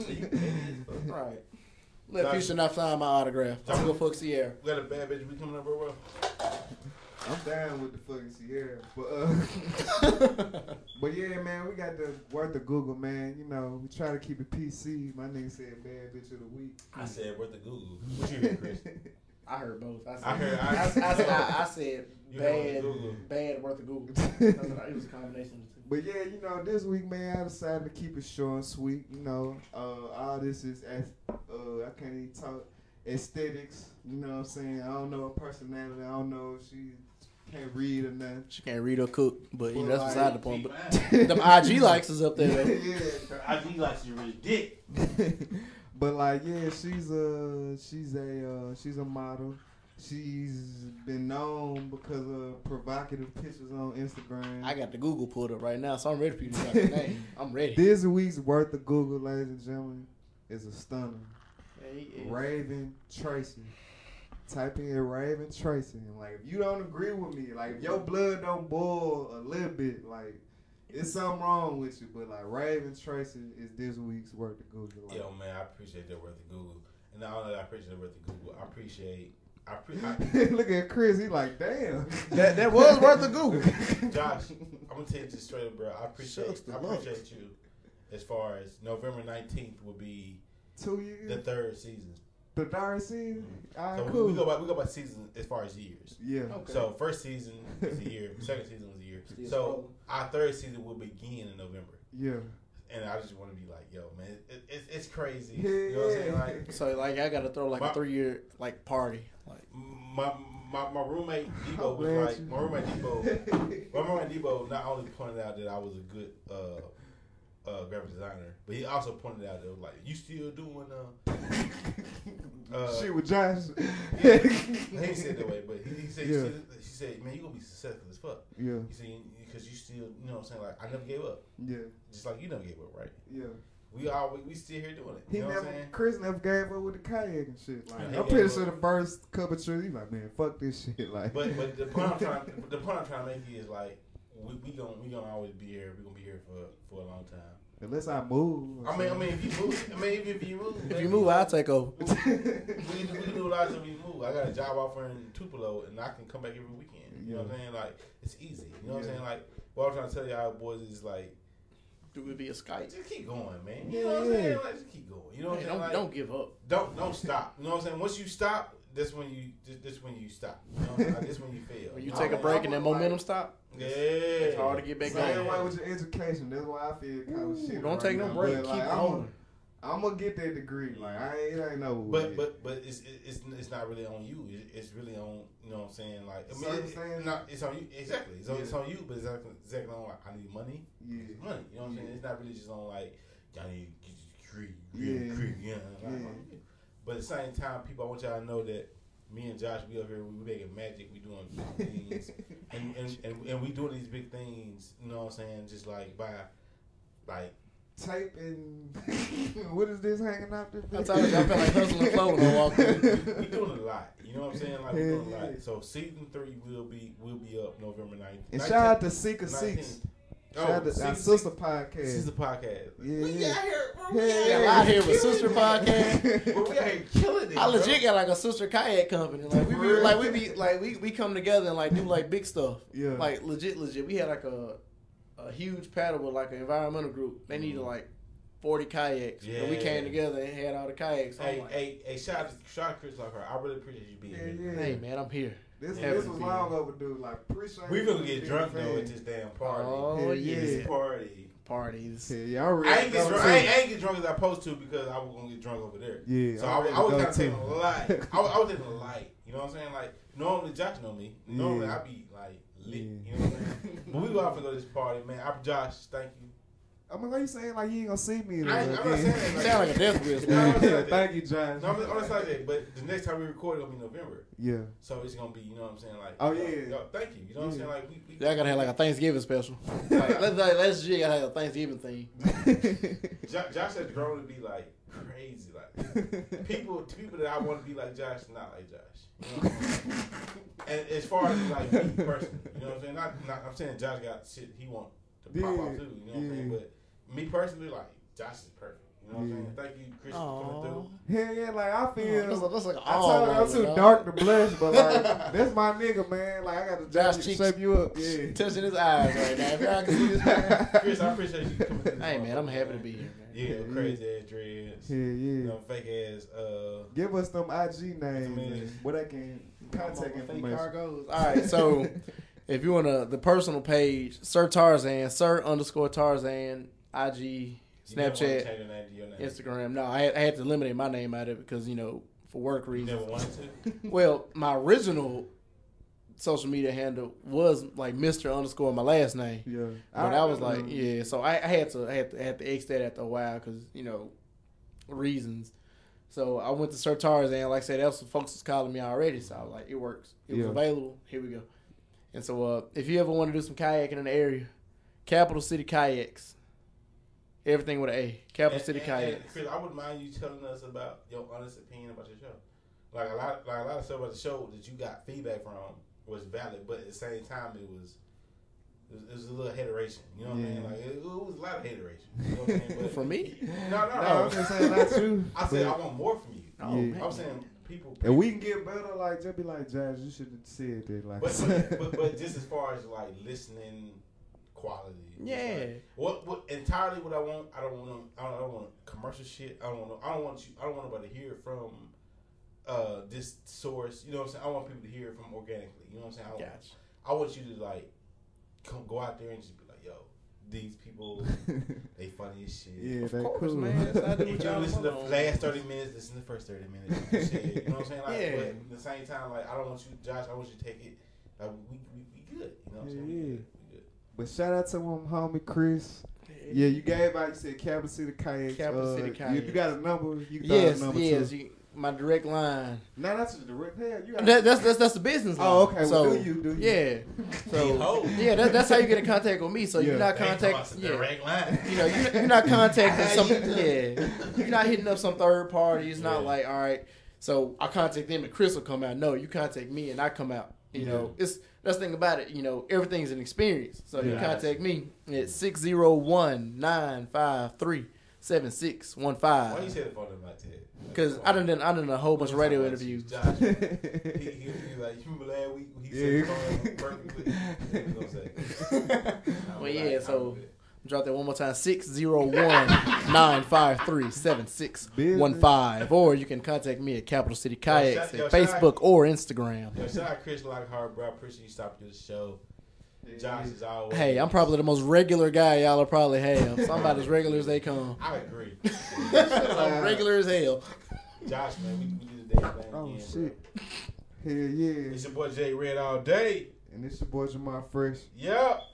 much. right. Let Future not sign my autograph. I'm gonna go fuck Sierra. We got a bad bitch be coming up real well. I'm down with the fucking Sierra, but uh, but yeah, man, we got the worth of Google, man. You know, we try to keep it P C. My nigga said bad bitch of the week. I said worth the Google. What you hear, Chris? I heard both. I said, I heard- I, I- I, I, I said You heard bad, Google. bad worth of Google. That's what I- it was a combination of the two. But yeah, you know, this week, man, I decided to keep it short and sweet. You know, uh, all this is, as, uh, I can't even talk, aesthetics. You know what I'm saying? I don't know her personality. I don't know if she's can't read or nothing. She can't read or cook, but you know, Well, that's like, beside the point. She But fine. them I G likes is up there though. yeah. Her I G likes you really dick. But like, yeah, she's a she's a uh, she's a model. She's been known because of provocative pictures on Instagram. I got the Google pulled up right now, so I'm ready for you to drop the name. I'm ready. This week's worth of Google, ladies and gentlemen, is a stunner. Yeah, he is. Raven Tracy. Type in Raven Tracy. And like, if you don't agree with me, like, if your blood don't boil a little bit, like, it's something wrong with you. But like, Raven Tracy is this week's worth of Google. Like, Yo, man, I appreciate that worth of Google. And not only that I appreciate that worth of Google, I appreciate. I, pre- I look at Chris. He like, damn. That that was worth the Google. Josh, I'm gonna tell you just straight up, bro. I appreciate Shucks to I love. appreciate you. As far as November nineteenth will be Two years. the third season. The third season. All right, So cool. we, we go by we go by season as far as years. Yeah. Okay. So first season was a year, second season was a year. Still So our third season will begin in November. Yeah. And I just want to be like, yo, man, it, it, it's crazy. Yeah. You know what I'm saying? Like So like I gotta throw like My- a three year like party. Like my my, my roommate Debo I'm was glad like, you- my roommate Debo, my roommate Debo not only pointed out that I was a good uh, uh, graphic designer, but he also pointed out that was like, you still doing uh, uh Shit with Josh. yeah, he ain't said that way, but he, he said, Yeah. he, said, he said, man, you gonna be successful as fuck. Yeah. He said, because you still, you know what I'm saying, like, I never gave up. Yeah. Just like you never gave up, right? Yeah. We all, we, we still here doing it. He You know never, what I'm saying? Chris never gave up with the kayak and shit. Like, Yeah, he I'm gave pretty up. sure the first couple trips, he's like, man, fuck this shit. Like, But but the point I'm trying the point I'm trying to make is like we we gonna we gonna always be here. We gonna be here for for a long time. unless I move. or I mean I something. mean if you move I mean if, if you move if maybe- you move, I'll take over. we, we, we can do a lot of stuff. We move. I got a job offer in Tupelo and I can come back every weekend. You know what I'm saying? Like it's easy. You know what I'm Yeah. saying? Like what I'm trying to tell y'all boys is like Do it via Skype. just keep going, man. You Yeah, know what I'm yeah. saying? Like just keep going. You know what Hey, I'm saying? don't Like, don't give up. don't don't stop. You know what I'm saying? Once you stop, that's when you that's when you stop. You know what I'm saying? Like, that's when you fail. When you know take a what I'm break saying? and that momentum stop, Yeah, it's hard to get back Same going. way with your education. That's why I feel kind of Ooh, shit. don't right take no now. break. But, Keep like, I'm going. I'm gonna get that degree. Like I ain't, it ain't no. But but but it's it's it's not really on you. It, it's really on you know what I'm saying. Like I mean, it, it, Circumstance. not it's on you exactly. It's on, Yeah. it's on you, but it's exactly, exactly on like I need money. yeah, It's money. You know what I'm saying? Yeah. It's not really just on like I need to get this degree, Yeah. degree, yeah. Like, Yeah. But at the same time, people, I want y'all to know that me and Josh, we up here, we making magic. We doing big things, and, and and and we doing these big things. You know what I'm saying? Just like by like. tape and what is this hanging out there? I told you I feel like hustling flow when I walk in. We doing a lot, you know what I'm saying? Like we Hell doing a lot. yeah. So season three will be will be up November ninth. And shout out to Seeker Six. Oh, Shout out to our sister podcast. Sister podcast. Yeah, we yeah. out here, bro. Yeah, We yeah. Yeah, out here with sister podcast. Bro, we out here killing it. I legit bro. got like a sister kayak company. Like we be, like we be like we, we come together and like do like big stuff. Yeah. Like legit, legit. We had like a a huge paddle with like an environmental group. They needed like forty kayaks. And we Yeah. came together and had all the kayaks. So I'm Hey, like, hey, hey! Shout out to shout out to Chris Tucker. I really appreciate you being Yeah, here. yeah. hey man, I'm here. This, Happy this to was be long here. overdue. Like, appreciate We you gonna being get drunk though fan. at this damn party. Oh Hell yeah, yeah. This party. parties. Yeah, y'all ready I to ain't get go drunk. too. I ain't, I ain't get drunk as I supposed to because I was gonna get drunk over there. Yeah, So I'm I, was- ready I was to kind go of taking too. a light. I, was- I was taking a light. You know what I'm saying? Like normally Josh know me. Normally Yeah. I be like lit. Yeah. You know what I'm saying? But we go out to go to this party, man. I'm Josh. Thank you. I mean, why you saying like you ain't gonna see me? I ain't, I'm not saying that. You Like, sound like a death wish. No, I'm man. not saying Yeah, that. thank you, Josh. No, I'm I'm not saying that. But the next time we record, it's gonna be November. Yeah. So it's gonna be, you know what I'm saying? Like, Oh, yo, yeah. yo, thank you. You know what I'm Yeah. saying? Like, we, we I gotta have like a Thanksgiving special. Like, let's like, let's just gotta have a Thanksgiving theme. Jo- Josh has grown to be like crazy. Like people, people that I want to be like Josh, not like Josh. You know what I'm saying? And as far as like me personally, you know what I'm saying? Not, not I'm saying Josh got shit he want to pop Yeah, off too. You know what I'm saying? yeah. But me personally, like Josh is perfect. You know what I'm Yeah. saying? Thank you, Chris, for coming Aww. through. Hell yeah, like I feel. That's, that's like I told you I'm too dog. dark to blush, but like that's my nigga, man. Like I got to Josh just cheeks. shape you up. Yeah. Touching his eyes right now. If y'all can see this man. Chris, I appreciate you coming through. this Hey man, I'm motherfucker, happy to man. be here, man. Yeah, Yeah, crazy ass dreads. Yeah, You yeah. know, fake ass. Uh, Give us them I G names Man. and where they can contact Fake information. cargoes. All right, so if you want to, the personal page, Sir Tarzan, Sir underscore Tarzan, I G, you never wanna Snapchat, change your name to your name. Instagram. No, I had, I had to eliminate my name out of it because you know for work You reasons. never wanted to. Well, my original social media handle was like Mister underscore my last name. Yeah. But I, was remember. like, yeah. So I, I had to, I had to, I had to X that after a while because you know, reasons. So I went to Sir Tarzan. Like I said, else folks was calling me already. So I was like, it works. It was Yeah. available. Here we go. And so uh, if you ever want to do some kayaking in the area, Capital City Kayaks. Everything with an A. Capital And- City and- and, Kayaks. Chris, I wouldn't mind you telling us about your honest opinion about your show. Like a lot, like a lot of stuff about the show that you got feedback from was valid, but at the same time, it was it was, it was a little hateration. You know what I mean? Yeah. Like it, it was a lot of hateration. You know what I'm saying? But, For me? No, no, No, no. I'm just saying not you. I said I but- want more from you. Oh, Yeah. man. I'm saying people. And we can get better, like, just be like, Josh, you should have said that. Like, But, but, but, but just as far as like listening quality, it's Yeah. like, what what entirely what I want? I don't want I don't, I don't want commercial shit. I don't want I don't want you. I don't want nobody to hear from uh this source. You know what I'm saying? I want people to hear it from organically. You know what I'm saying? I want, Gotcha. I want you to like come go out there and just be like, yo, these people, they funny as shit. yeah, Of they course, cool. man. That's how I do If what you y'all listen to the want. last thirty minutes, listen to the first thirty minutes. Shit, you know what I'm saying? Like, Yeah. but at the same time, like, I don't want you, Josh, I want you to take it. Like, we, we, we good. You know what I'm saying? We Yeah, good. We good. But shout out to him, homie Chris. Yeah, you gave out. You said Capital City Kayaks. Capital uh, City You, Kayaks. you got a number. You can throw Yes, a number yes. too. You, my direct line. No, that's the direct. Hell, you got. That, that's that's that's the business line. Oh, okay. So, Well, do you? Do you? yeah. So Ho. yeah, that, that's how you get in contact with me. So Yeah. you're not They talking about contacting. some Yeah. direct line. You know, you're, you're not contacting How some. you do Yeah, you're not hitting up some third party. It's not Yeah. like, all right, so I contact them and Chris will come out. No, you contact me and I come out. You know, it's that's the thing about it. You know, everything's an experience. So you Yeah. contact me at six zero one nine five three seven six one Why you five. say the phone number like that? Because I done done I done a whole bunch of radio interviews. Josh, he, he, he like, you remember last week when he Yeah. said the phone perfectly? You know what I'm saying? Well, yeah, so drop that one more time. six zero one nine five three seven six one five. Or you can contact me at Capital City Kayaks Yo, at shout- yo, Facebook or Instagram. Yo, shout out Chris Lockhart, bro. I appreciate you stopping to the show. Josh is always. Hey, I'm probably the most regular guy y'all will probably have. So I'm about as regular as they come. I agree. I'm regular as hell. Josh, man, we, we did the damn thing Oh again, shit. bro. Hell yeah. It's your boy Jay Red all day. And it's your boy Jamal Fresh. Yep.